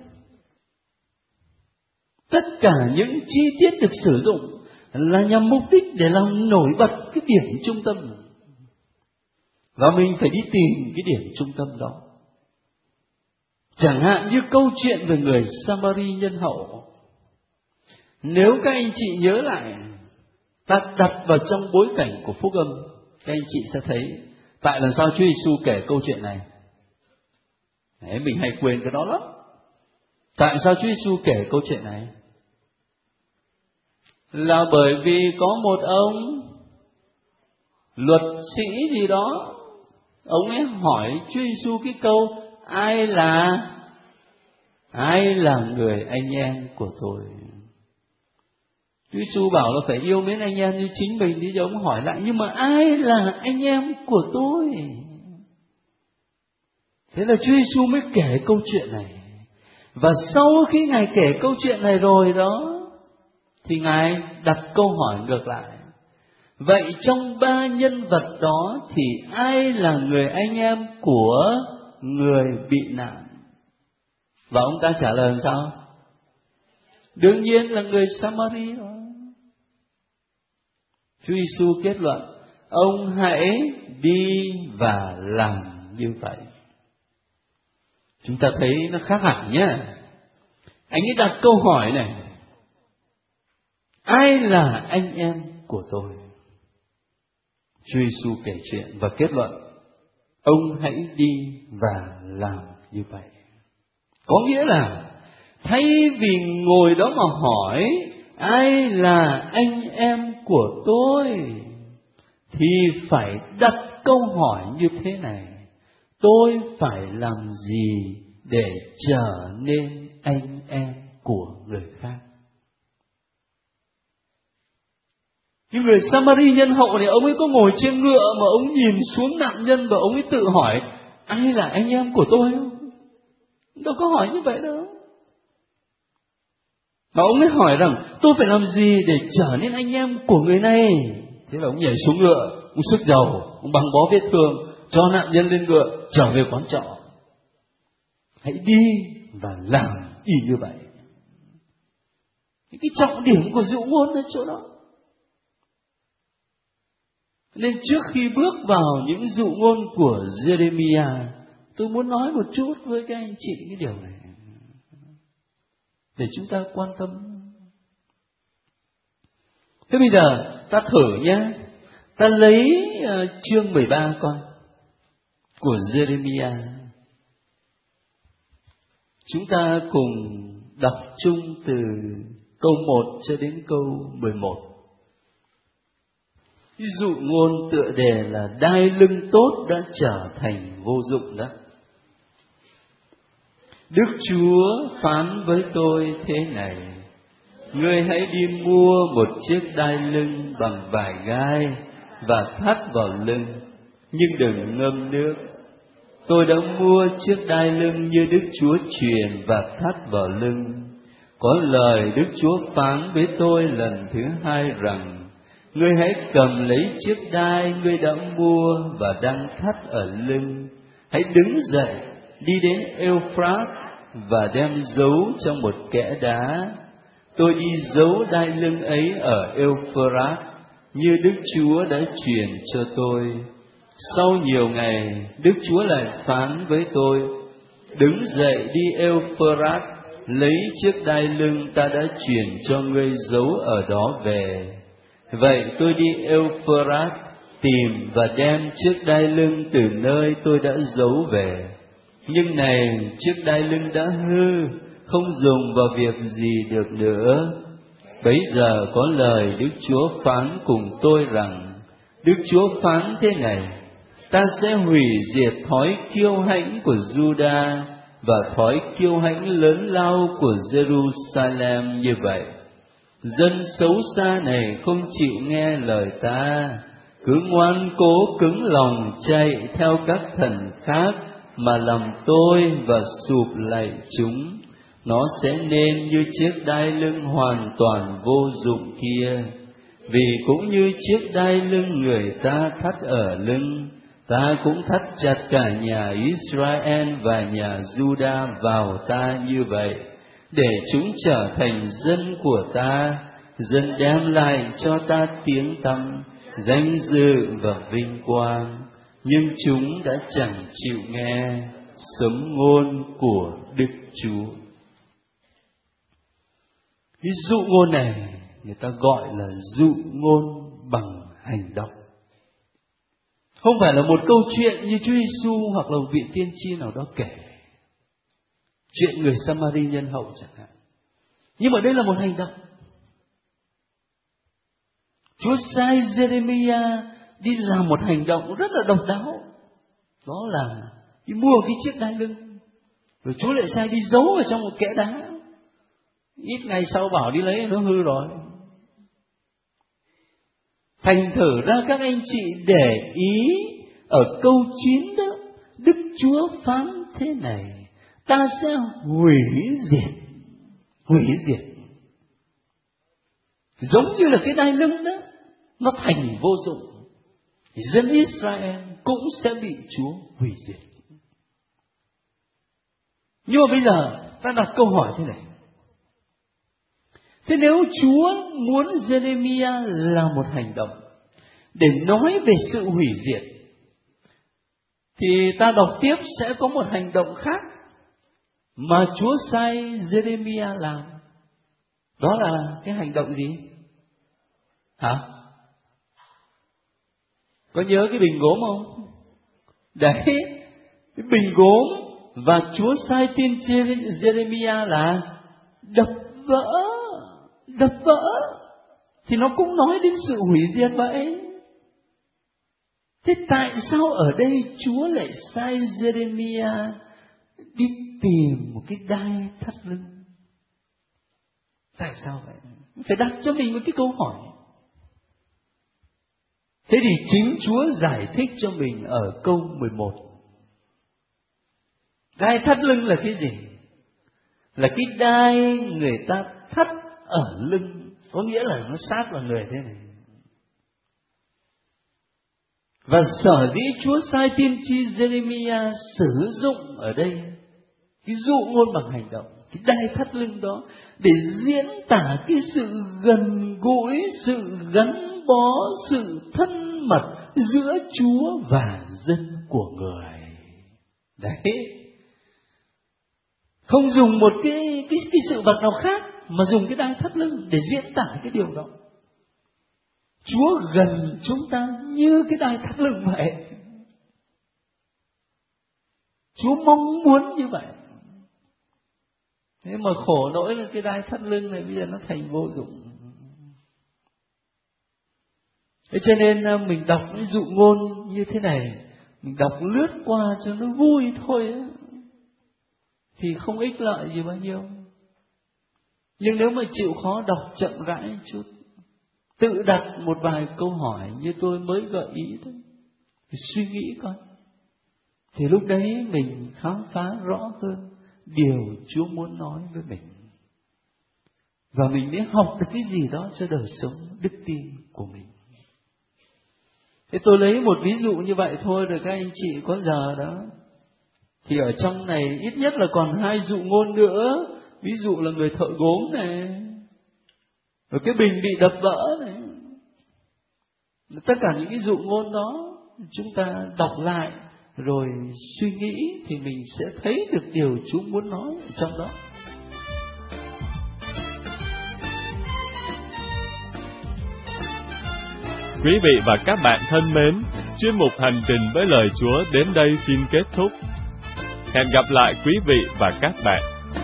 Tất cả những chi tiết được sử dụng là nhằm mục đích để làm nổi bật cái điểm trung tâm. Và mình phải đi tìm cái điểm trung tâm đó. Chẳng hạn như câu chuyện về người Samari nhân hậu. Nếu các anh chị nhớ lại, ta đặt vào trong bối cảnh của phúc âm, các anh chị sẽ thấy tại làm sao Chúa Giêsu kể câu chuyện này. Đấy, mình hay quên cái đó lắm. Tại sao Chúa Giêsu kể câu chuyện này? Là bởi vì có một ông luật sĩ gì đó Ông ấy hỏi Chúa Giêsu cái câu ai là ai là người anh em của tôi. Chúa Giêsu bảo là phải yêu mến anh em như chính mình, thì ông hỏi lại nhưng mà ai là anh em của tôi? Thế là Chúa Giêsu mới kể câu chuyện này. Và sau khi Ngài kể câu chuyện này rồi đó, thì Ngài đặt câu hỏi ngược lại. Vậy trong ba nhân vật đó thì ai là người anh em của người bị nạn? Và ông ta trả lời làm sao? Đương nhiên là người Samari đó. Chúa Giêsu kết luận, ông hãy đi và làm như vậy. Chúng ta thấy nó khác hẳn nhé. Anh ấy đặt câu hỏi này, ai là anh em của tôi? Chúa Giêsu kể chuyện và kết luận, ông hãy đi và làm như vậy. Có nghĩa là thay vì ngồi đó mà hỏi ai là anh em của tôi, thì phải đặt câu hỏi như thế này: tôi phải làm gì để trở nên anh em của người khác? Như người Samari nhân hậu này, ông ấy có ngồi trên ngựa mà ông nhìn xuống nạn nhân và ông ấy tự hỏi ai là anh em của tôi không? Đâu có hỏi như vậy đâu. Mà ông ấy hỏi rằng tôi phải làm gì để trở nên anh em của người này? Thế là ông nhảy xuống ngựa, ông sức dầu, ông băng bó vết thương, cho nạn nhân lên ngựa, trở về quán trọ. Hãy đi và làm y như vậy. Cái trọng điểm của dụ ngôn ở chỗ đó. Nên trước khi bước vào những dụ ngôn của Jeremiah, tôi muốn nói một chút với các anh chị cái điều này, để chúng ta quan tâm. Thế bây giờ ta thử nhé, ta lấy uh, chương mười ba coi, của Jeremiah. Chúng ta cùng đọc chung từ câu một cho đến câu mười một. Dụ ngôn tựa đề là đai lưng tốt đã trở thành vô dụng đó. Đức Chúa phán với tôi thế này: ngươi hãy đi mua một chiếc đai lưng bằng vải gai và thắt vào lưng, nhưng đừng ngâm nước. Tôi đã mua chiếc đai lưng như Đức Chúa truyền và thắt vào lưng. Có lời Đức Chúa phán với tôi lần thứ hai rằng: ngươi hãy cầm lấy chiếc đai ngươi đã mua và đang thắt ở lưng, hãy đứng dậy đi đến Euphrates và đem giấu trong một kẽ đá. Tôi đi giấu đai lưng ấy ở Euphrates như Đức Chúa đã truyền cho tôi. Sau nhiều ngày, Đức Chúa lại phán với tôi: đứng dậy đi Euphrates, lấy chiếc đai lưng ta đã truyền cho ngươi giấu ở đó về. Vậy tôi đi Euphrates tìm và đem chiếc đai lưng từ nơi tôi đã giấu về. Nhưng này, chiếc đai lưng đã hư, không dùng vào việc gì được nữa. Bấy giờ có lời Đức Chúa phán cùng tôi rằng: Đức Chúa phán thế này: ta sẽ hủy diệt thói kiêu hãnh của Juda và thói kiêu hãnh lớn lao của Jerusalem như vậy. Dân xấu xa này không chịu nghe lời ta, cứ ngoan cố cứng lòng chạy theo các thần khác mà làm tôi và sụp lạy chúng. Nó sẽ nên như chiếc đai lưng hoàn toàn vô dụng kia. Vì cũng như chiếc đai lưng người ta thắt ở lưng, ta cũng thắt chặt cả nhà Israel và nhà Juda vào ta như vậy, để chúng trở thành dân của ta, dân đem lại cho ta tiếng tăm, danh dự và vinh quang. Nhưng chúng đã chẳng chịu nghe sấm ngôn của Đức Chúa. Cái dụ ngôn này người ta gọi là dụ ngôn bằng hành động. Không phải là một câu chuyện như Chúa Giêsu hoặc là một vị tiên tri nào đó kể, chuyện người Samari nhân hậu chẳng hạn. Nhưng mà đây là một hành động. Chúa sai Jeremiah đi làm một hành động rất là độc đáo. Đó là đi mua cái chiếc đai lưng, rồi Chúa lại sai đi giấu ở trong một kẽ đá. Ít ngày sau bảo đi lấy, nó hư rồi. Thành thử ra các anh chị để ý ở câu chín đó, Đức Chúa phán thế này: ta sẽ hủy diệt, hủy diệt. Giống như là cái đai lưng đó, nó thành vô dụng, dân Israel cũng sẽ bị Chúa hủy diệt. Nhưng mà bây giờ ta đặt câu hỏi thế này: thế nếu Chúa muốn Giê-rê-mi-a làm một hành động để nói về sự hủy diệt, thì ta đọc tiếp sẽ có một hành động khác mà Chúa sai Giê-rê-mi-a làm. Đó là cái hành động gì? Hả? Có nhớ cái bình gốm không? Đấy, cái bình gốm, và Chúa sai tiên tri Giê-rê-mi-a là đập vỡ, đập vỡ, thì nó cũng nói đến sự hủy diệt vậy. Thế tại sao ở đây Chúa lại sai Giê-rê-mi-a đi tìm một cái đai thắt lưng? Tại sao vậy? Phải đặt cho mình một cái câu hỏi. Thế thì chính Chúa giải thích cho mình ở câu mười một. Đai thắt lưng là cái gì? Là cái đai người ta thắt ở lưng, có nghĩa là nó sát vào người thế này. Và sở dĩ Chúa sai tiên tri Giê-rê-mi-a sử dụng ở đây cái dụ ngôn bằng hành động, cái đai thắt lưng đó, để diễn tả cái sự gần gũi, sự gắn bó, sự thân mật giữa Chúa và dân của người. Đấy. Không dùng một cái, cái, cái sự vật nào khác, mà dùng cái đai thắt lưng để diễn tả cái điều đó. Chúa gần chúng ta như cái đai thắt lưng vậy. Chúa mong muốn như vậy. Thế mà khổ nỗi là cái đai thắt lưng này bây giờ nó thành vô dụng. Thế cho nên mình đọc cái dụ ngôn như thế này, mình đọc lướt qua cho nó vui thôi ấy, thì không ích lợi gì bao nhiêu. Nhưng nếu mà chịu khó đọc chậm rãi chút, tự đặt một vài câu hỏi như tôi mới gợi ý thôi, thì suy nghĩ coi, thì lúc đấy mình khám phá rõ hơn điều Chúa muốn nói với mình, và mình mới học được cái gì đó cho đời sống đức tin của mình. Thế tôi lấy một ví dụ như vậy thôi, rồi các anh chị có giờ đó, thì ở trong này ít nhất là còn hai dụ ngôn nữa. Ví dụ là người thợ gốm này, và cái bình bị đập vỡ này. Tất cả những cái dụ ngôn đó chúng ta đọc lại rồi suy nghĩ, thì mình sẽ thấy được điều Chúa muốn nói ở trong đó. Quý vị và các bạn thân mến, chuyên mục Hành trình với lời Chúa đến đây xin kết thúc. Hẹn gặp lại quý vị và các bạn.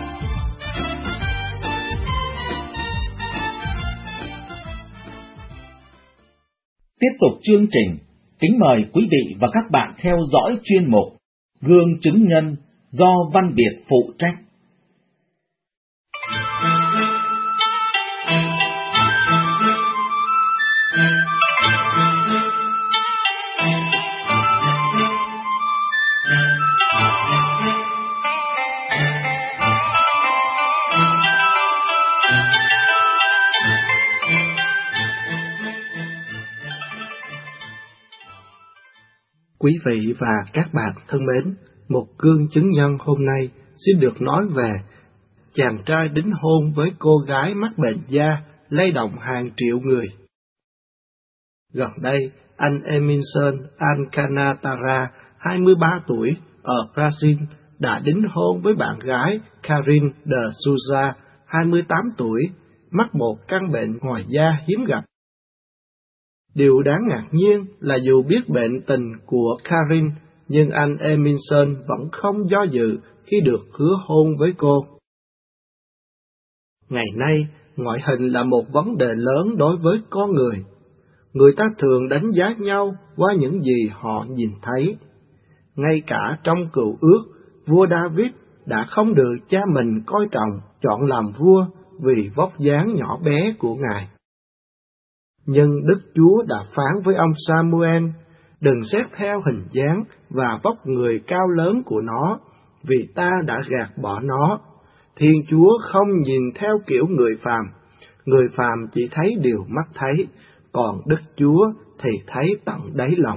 Tiếp tục chương trình, kính mời quý vị và các bạn theo dõi chuyên mục Gương chứng nhân do Văn Biệt phụ trách. Quý vị và các bạn thân mến, một gương chứng nhân hôm nay xin được nói về chàng trai đính hôn với cô gái mắc bệnh da lay động hàng triệu người. Gần đây, anh Emerson Alcantarara, hai mươi ba tuổi, ở Brazil, đã đính hôn với bạn gái Karin de Souza, hai mươi tám tuổi, mắc một căn bệnh ngoài da hiếm gặp. Điều đáng ngạc nhiên là dù biết bệnh tình của Karin, nhưng anh Emerson vẫn không do dự khi được hứa hôn với cô. Ngày nay, ngoại hình là một vấn đề lớn đối với con người. Người ta thường đánh giá nhau qua những gì họ nhìn thấy. Ngay cả trong Cựu Ước, vua David đã không được cha mình coi trọng chọn làm vua vì vóc dáng nhỏ bé của ngài. Nhưng Đức Chúa đã phán với ông Samuel, đừng xét theo hình dáng và vóc người cao lớn của nó, vì ta đã gạt bỏ nó. Thiên Chúa không nhìn theo kiểu người phàm, người phàm chỉ thấy điều mắt thấy, còn Đức Chúa thì thấy tận đáy lòng.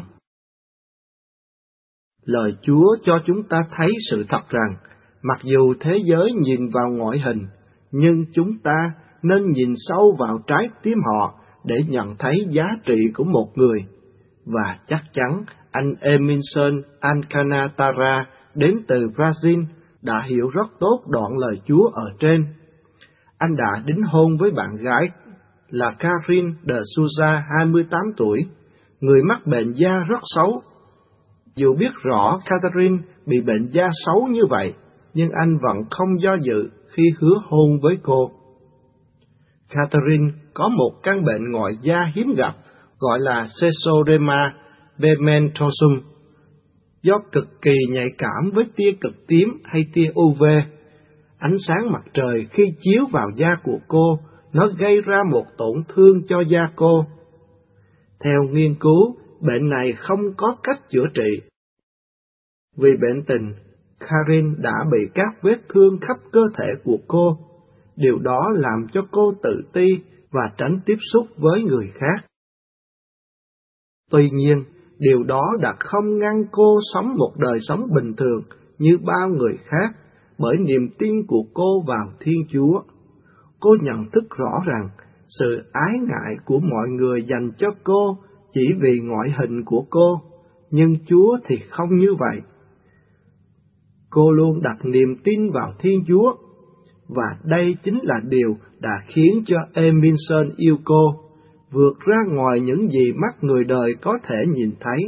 Lời Chúa cho chúng ta thấy sự thật rằng, mặc dù thế giới nhìn vào ngoại hình, nhưng chúng ta nên nhìn sâu vào trái tim họ để nhận thấy giá trị của một người. Và chắc chắn anh Emerson Alcantara đến từ Brazil đã hiểu rất tốt đoạn lời Chúa ở trên. Anh đã đính hôn với bạn gái là Catherine de Souza, hai mươi tám tuổi, người mắc bệnh da rất xấu. Dù biết rõ Catherine bị bệnh da xấu như vậy, nhưng anh vẫn không do dự khi hứa hôn với cô. Catherine có một căn bệnh ngoại da hiếm gặp, gọi là Scleroderma pigmentosum, do cực kỳ nhạy cảm với tia cực tím hay tia u vê. Ánh sáng mặt trời khi chiếu vào da của cô, nó gây ra một tổn thương cho da cô. Theo nghiên cứu, bệnh này không có cách chữa trị. Vì bệnh tình, Karin đã bị các vết thương khắp cơ thể của cô. Điều đó làm cho cô tự ti và tránh tiếp xúc với người khác. Tuy nhiên, điều đó đã không ngăn cô sống một đời sống bình thường như bao người khác, bởi niềm tin của cô vào Thiên Chúa. Cô nhận thức rõ rằng sự ái ngại của mọi người dành cho cô chỉ vì ngoại hình của cô, nhưng Chúa thì không như vậy. Cô luôn đặt niềm tin vào Thiên Chúa, và đây chính là điều đã khiến cho Emerson yêu cô, vượt ra ngoài những gì mắt người đời có thể nhìn thấy.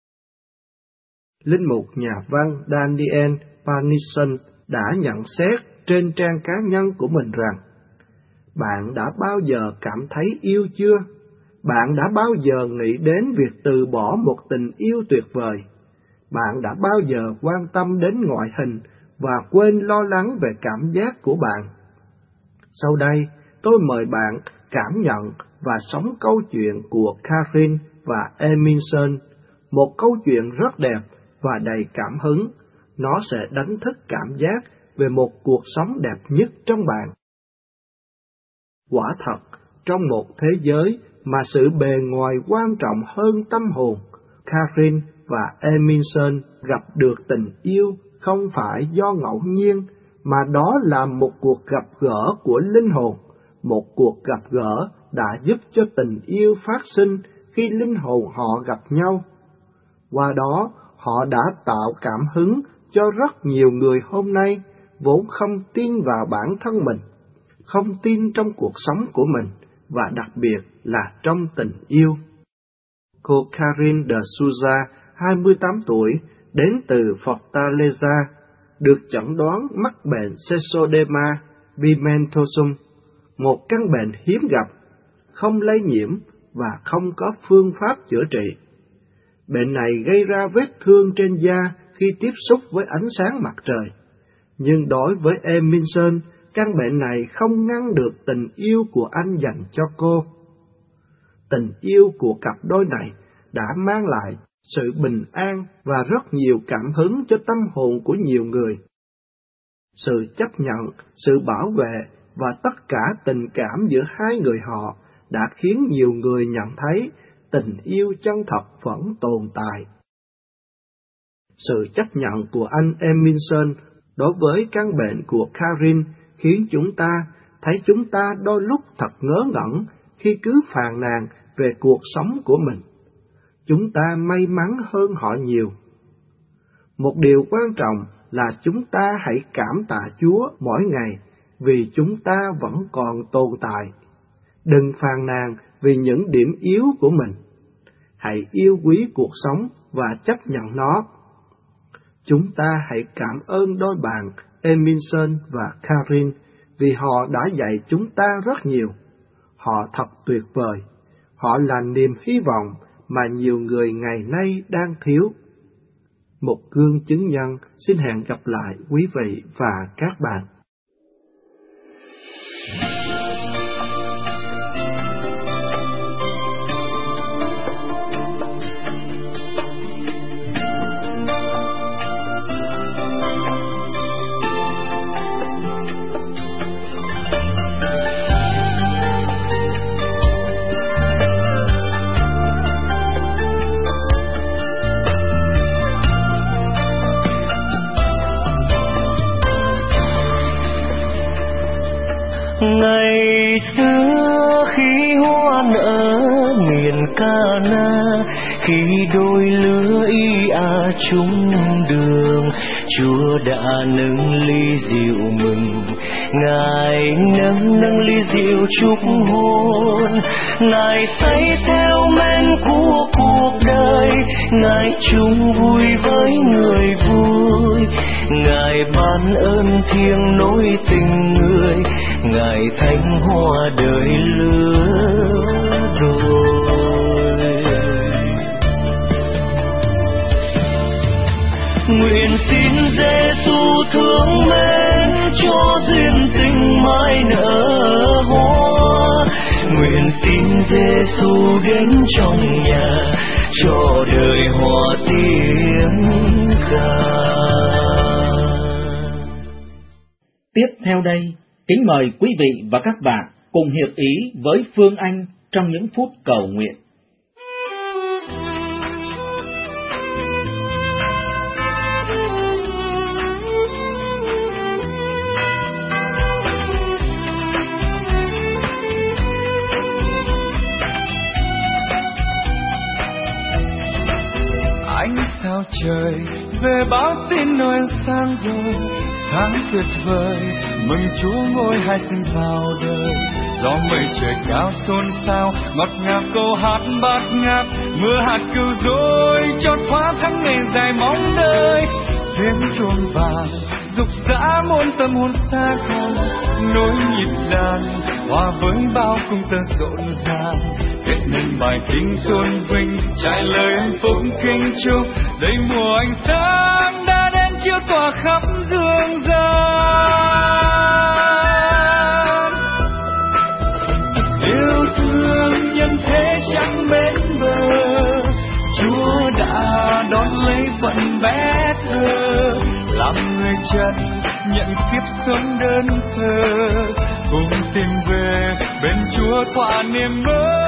Linh mục nhà văn Daniel Parnison đã nhận xét trên trang cá nhân của mình rằng, bạn đã bao giờ cảm thấy yêu chưa? Bạn đã bao giờ nghĩ đến việc từ bỏ một tình yêu tuyệt vời? Bạn đã bao giờ quan tâm đến ngoại hình và quên lo lắng về cảm giác của bạn? Sau đây, tôi mời bạn cảm nhận và sống câu chuyện của Catherine và Emerson, một câu chuyện rất đẹp và đầy cảm hứng. Nó sẽ đánh thức cảm giác về một cuộc sống đẹp nhất trong bạn. Quả thật, trong một thế giới mà sự bề ngoài quan trọng hơn tâm hồn, Catherine và Emerson gặp được tình yêu không phải do ngẫu nhiên, mà đó là một cuộc gặp gỡ của linh hồn, một cuộc gặp gỡ đã giúp cho tình yêu phát sinh khi linh hồn họ gặp nhau. Qua đó, họ đã tạo cảm hứng cho rất nhiều người hôm nay vốn không tin vào bản thân mình, không tin trong cuộc sống của mình, và đặc biệt là trong tình yêu. Cô Catherine de Souza, hai mươi tám tuổi, đến từ Fortaleza, được chẩn đoán mắc bệnh Scleroderma pigmentosum, một căn bệnh hiếm gặp, không lây nhiễm và không có phương pháp chữa trị. Bệnh này gây ra vết thương trên da khi tiếp xúc với ánh sáng mặt trời. Nhưng đối với Emerson, căn bệnh này không ngăn được tình yêu của anh dành cho cô. Tình yêu của cặp đôi này đã mang lại sự bình an và rất nhiều cảm hứng cho tâm hồn của nhiều người. Sự chấp nhận, sự bảo vệ và tất cả tình cảm giữa hai người họ đã khiến nhiều người nhận thấy tình yêu chân thật vẫn tồn tại. Sự chấp nhận của anh Emerson đối với căn bệnh của Catherine khiến chúng ta thấy chúng ta đôi lúc thật ngớ ngẩn khi cứ phàn nàn về cuộc sống của mình. Chúng ta may mắn hơn họ nhiều. Một điều quan trọng là chúng ta hãy cảm tạ Chúa mỗi ngày vì chúng ta vẫn còn tồn tại. Đừng phàn nàn vì những điểm yếu của mình. Hãy yêu quý cuộc sống và chấp nhận nó. Chúng ta hãy cảm ơn đôi bạn Emerson và Catherine vì họ đã dạy chúng ta rất nhiều. Họ thật tuyệt vời. Họ là niềm hy vọng mà nhiều người ngày nay đang thiếu. một gương chứng nhân xin hẹn gặp lại quý vị và các bạn. Ngày xưa khi hoa nở miền Cana, khi đôi lứa y a chung đường, Chúa đã nâng ly rượu mừng, Ngài nâng nâng ly rượu chúc hôn. Ngài say theo men của cuộc đời, Ngài chung vui với người vui, Ngài ban ơn thiêng nối tình người, Ngài thánh hoa đời lứa đôi. Nguyện xin Giêsu thương mến cho duyên tình mãi nở hoa, nguyện xin Giêsu đến trong nhà cho đời hoa tiếng ca. Tiếp theo đây, kính mời quý vị và các bạn cùng hiệp ý với Phương Anh trong những phút cầu nguyện. Ánh sao trời về báo tin Noel sang rồi, tháng tuyệt vời mừng Chúa ngôi hai sinh vào đời. Gió mây trời cao xôn xao, ngọt ngào câu hát bát ngát, mưa hạt cứu rỗi chót khóa tháng ngày dài mong đợi. Tiếng chuông vàng dục dã muôn tâm hồn xa không, nối nhịp đàn hòa với bao cung tơ rộn ràng. Kết nên bài kinh tôn vinh trải lời hạnh phúc kinh chúc, đây mùa ánh sáng đã đến chiếu tỏa khắp dương gian. Yêu thương nhân thế chẳng bến bờ, Chúa đã đón lấy phận bé thơ, làm người trần nhận kiếp sống đơn sơ, cùng tìm về bên Chúa thỏa niềm mơ.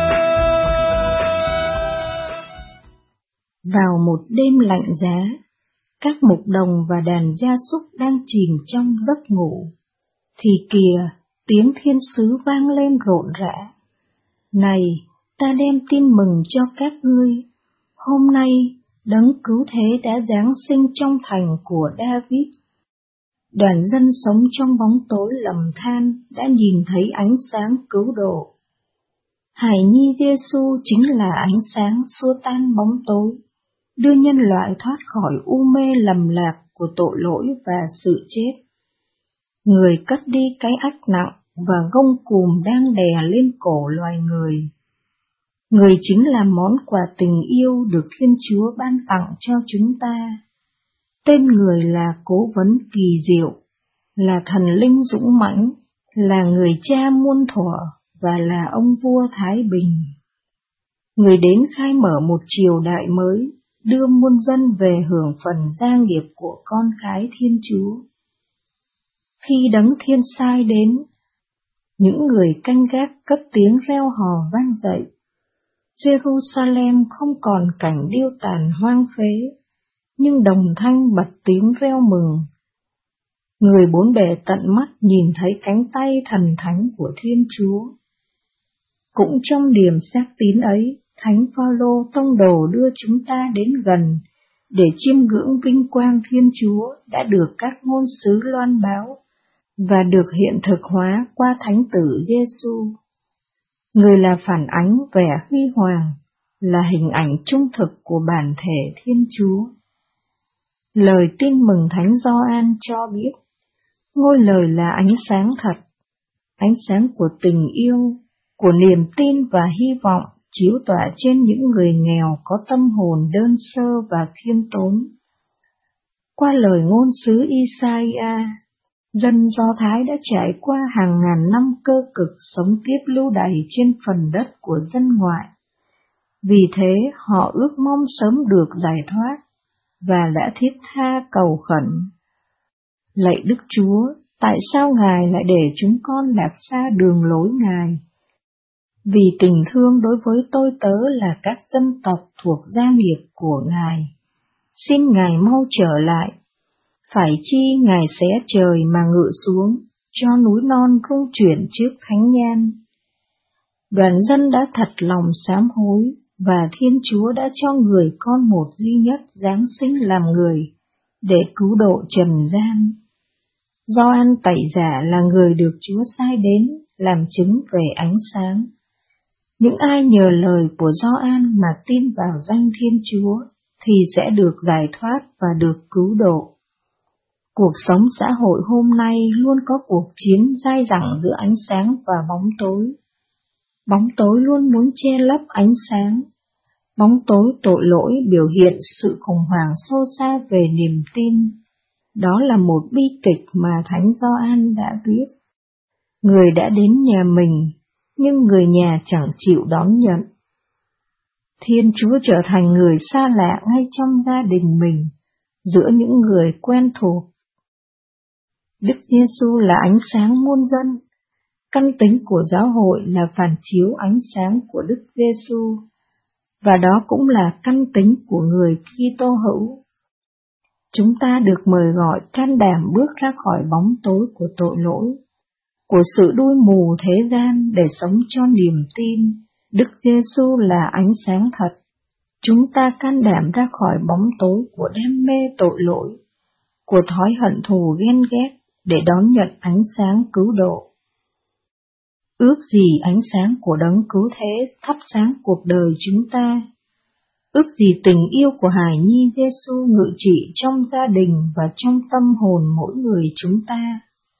Vào một đêm lạnh giá, các mục đồng và đàn gia súc đang chìm trong giấc ngủ, thì kìa tiếng thiên sứ vang lên rộn rã. Này, ta đem tin mừng cho các ngươi, hôm nay Đấng Cứu Thế đã giáng sinh trong thành của David. Đoàn dân sống trong bóng tối lầm than đã nhìn thấy ánh sáng cứu độ. Hài nhi Giêsu chính là ánh sáng xua tan bóng tối, đưa nhân loại thoát khỏi u mê lầm lạc của tội lỗi và sự chết. Người cất đi cái ách nặng và gông cùm đang đè lên cổ loài người. Người chính là món quà tình yêu được Thiên Chúa ban tặng cho chúng ta. Tên người là Cố Vấn kỳ diệu, là thần linh dũng mãnh, là người cha muôn thuở và là ông vua Thái Bình. Người đến khai mở một triều đại mới, đưa muôn dân về hưởng phần gia nghiệp của con cái Thiên Chúa. Khi Đấng Thiên Sai đến, những người canh gác cất tiếng reo hò vang dậy. Jerusalem không còn cảnh điêu tàn hoang phế, nhưng đồng thanh bật tiếng reo mừng. Người bốn bề tận mắt nhìn thấy cánh tay thần thánh của Thiên Chúa. Cũng trong điểm xác tín ấy, Thánh Phaolô tông đồ đưa chúng ta đến gần để chiêm ngưỡng vinh quang Thiên Chúa đã được các ngôn sứ loan báo và được hiện thực hóa qua Thánh tử Giêsu. Người là phản ánh vẻ huy hoàng, là hình ảnh trung thực của bản thể Thiên Chúa. Lời tin mừng Thánh Gioan cho biết, ngôi lời là ánh sáng thật, ánh sáng của tình yêu, của niềm tin và hy vọng chiếu tỏa trên những người nghèo có tâm hồn đơn sơ và khiêm tốn. Qua lời ngôn sứ Isaiah, dân Do Thái đã trải qua hàng ngàn năm cơ cực sống tiếp lưu đày trên phần đất của dân ngoại. Vì thế họ ước mong sớm được giải thoát và đã thiết tha cầu khẩn. Lạy Đức Chúa, tại sao Ngài lại để chúng con lạc xa đường lối Ngài? Vì tình thương đối với tôi tớ là các dân tộc thuộc gia nghiệp của Ngài, xin Ngài mau trở lại. Phải chi Ngài xé trời mà ngự xuống, cho núi non rung chuyển trước thánh nhan. Đoàn dân đã thật lòng sám hối, và Thiên Chúa đã cho người con một duy nhất giáng sinh làm người, để cứu độ trần gian. Gioan Tẩy Giả là người được Chúa sai đến làm chứng về ánh sáng. Những ai nhờ lời của Gioan mà tin vào danh Thiên Chúa thì sẽ được giải thoát và được cứu độ. Cuộc sống xã hội hôm nay luôn có cuộc chiến dai dẳng giữa ánh sáng và bóng tối. Bóng tối luôn muốn che lấp ánh sáng. Bóng tối tội lỗi biểu hiện sự khủng hoảng sâu xa về niềm tin. Đó là một bi kịch mà Thánh Gioan đã viết. Người đã đến nhà mình, nhưng người nhà chẳng chịu đón nhận. Thiên Chúa trở thành người xa lạ ngay trong gia đình mình, giữa những người quen thuộc. Đức Giêsu là ánh sáng muôn dân. Căn tính của giáo hội là phản chiếu ánh sáng của Đức Giêsu, và đó cũng là căn tính của người Kitô hữu. Chúng ta được mời gọi can đảm bước ra khỏi bóng tối của tội lỗi, của sự đuôi mù thế gian để sống cho niềm tin. Đức Giêsu là ánh sáng thật. Chúng ta can đảm ra khỏi bóng tối của đam mê tội lỗi, của thói hận thù ghen ghét để đón nhận ánh sáng cứu độ. Ước gì ánh sáng của đấng cứu thế thắp sáng cuộc đời chúng ta. Ước gì tình yêu của hài nhi Giêsu ngự trị trong gia đình và trong tâm hồn mỗi người chúng ta.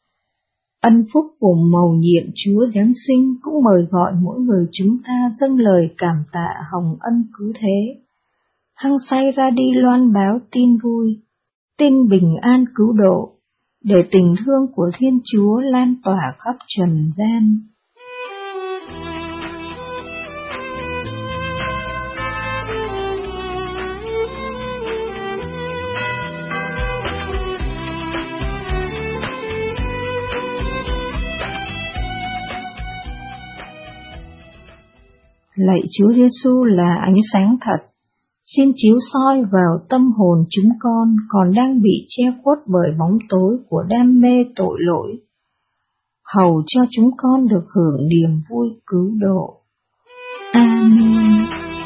Ân phúc của mầu nhiệm Chúa Giáng sinh cũng mời gọi mỗi người chúng ta dâng lời cảm tạ hồng ân cứu thế, hăng say ra đi loan báo tin vui, tin bình an cứu độ, để tình thương của Thiên Chúa lan tỏa khắp trần gian. Lạy Chúa Giêsu là ánh sáng thật, xin chiếu soi vào tâm hồn chúng con còn đang bị che khuất bởi bóng tối của đam mê tội lỗi, hầu cho chúng con được hưởng niềm vui cứu độ. Amen.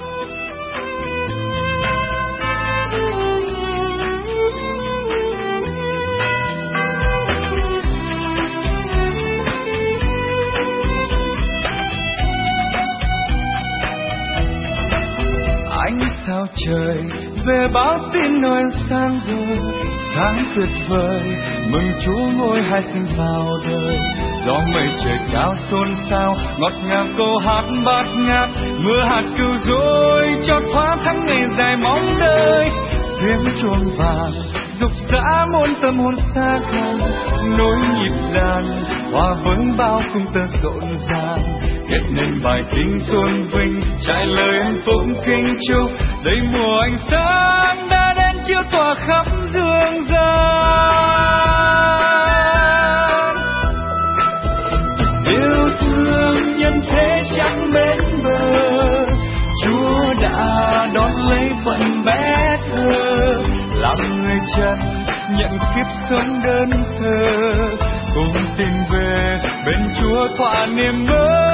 Sao trời về báo tin Noel sang rồi, tháng tuyệt vời mừng Chúa ngôi hai sinh vào đời. Gió mây trời cao xôn xao, ngọt ngào câu hát bát ngát, mưa hạt cứu rỗi cho thoáng tháng ngày dài mong đợi. Tiếng chuông vàng dục dã muôn tâm hồn xa gần, nối nhịp đàn hòa với bao cung tơ rộn ràng. Kết nên bài kinh tôn vinh, trải lời hạnh phúc kinh chúc, đây mùa ánh sáng đã đến chiếu tỏa khắp dương gian. Yêu thương nhân thế chẳng bến bờ, Chúa đã đón lấy phận bé thơ, làm người trần nhận kiếp sống đơn sơ, cùng tìm về bên Chúa thỏa niềm mơ.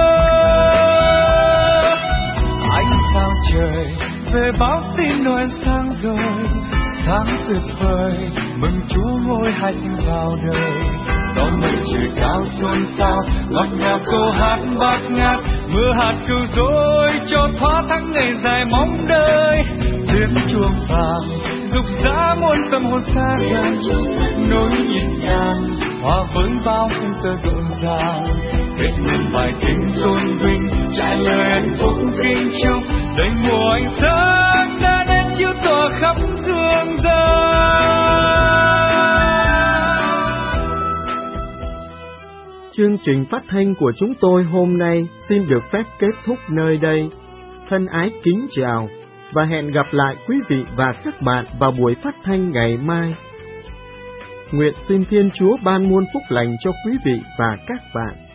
Ánh sao trời về báo tin Noel sang rồi, tháng tuyệt vời mừng Chúa ngôi hai sinh vào đời. Gió mây trời cao xôn xao, ngọt ngào câu hát bát ngát, mưa hạt cứu rỗi cho thoáng tháng ngày dài mong đợi. Tiếng chuông vàng dục dã muôn tâm hồn xa gần, nối nhịp nhàng hòa với bao cung tơ rộn ràng. Kết nên bài kinh tôn vinh, trải lời hạnh phúc kinh chúc, đây mùa ánh sáng đã đến chiếu tỏa khắp dương gian. Chương trình phát thanh của chúng tôi hôm nay xin được phép kết thúc nơi đây. Thân ái kính chào và hẹn gặp lại quý vị và các bạn vào buổi phát thanh ngày mai. Nguyện xin Thiên Chúa ban muôn phúc lành cho quý vị và các bạn.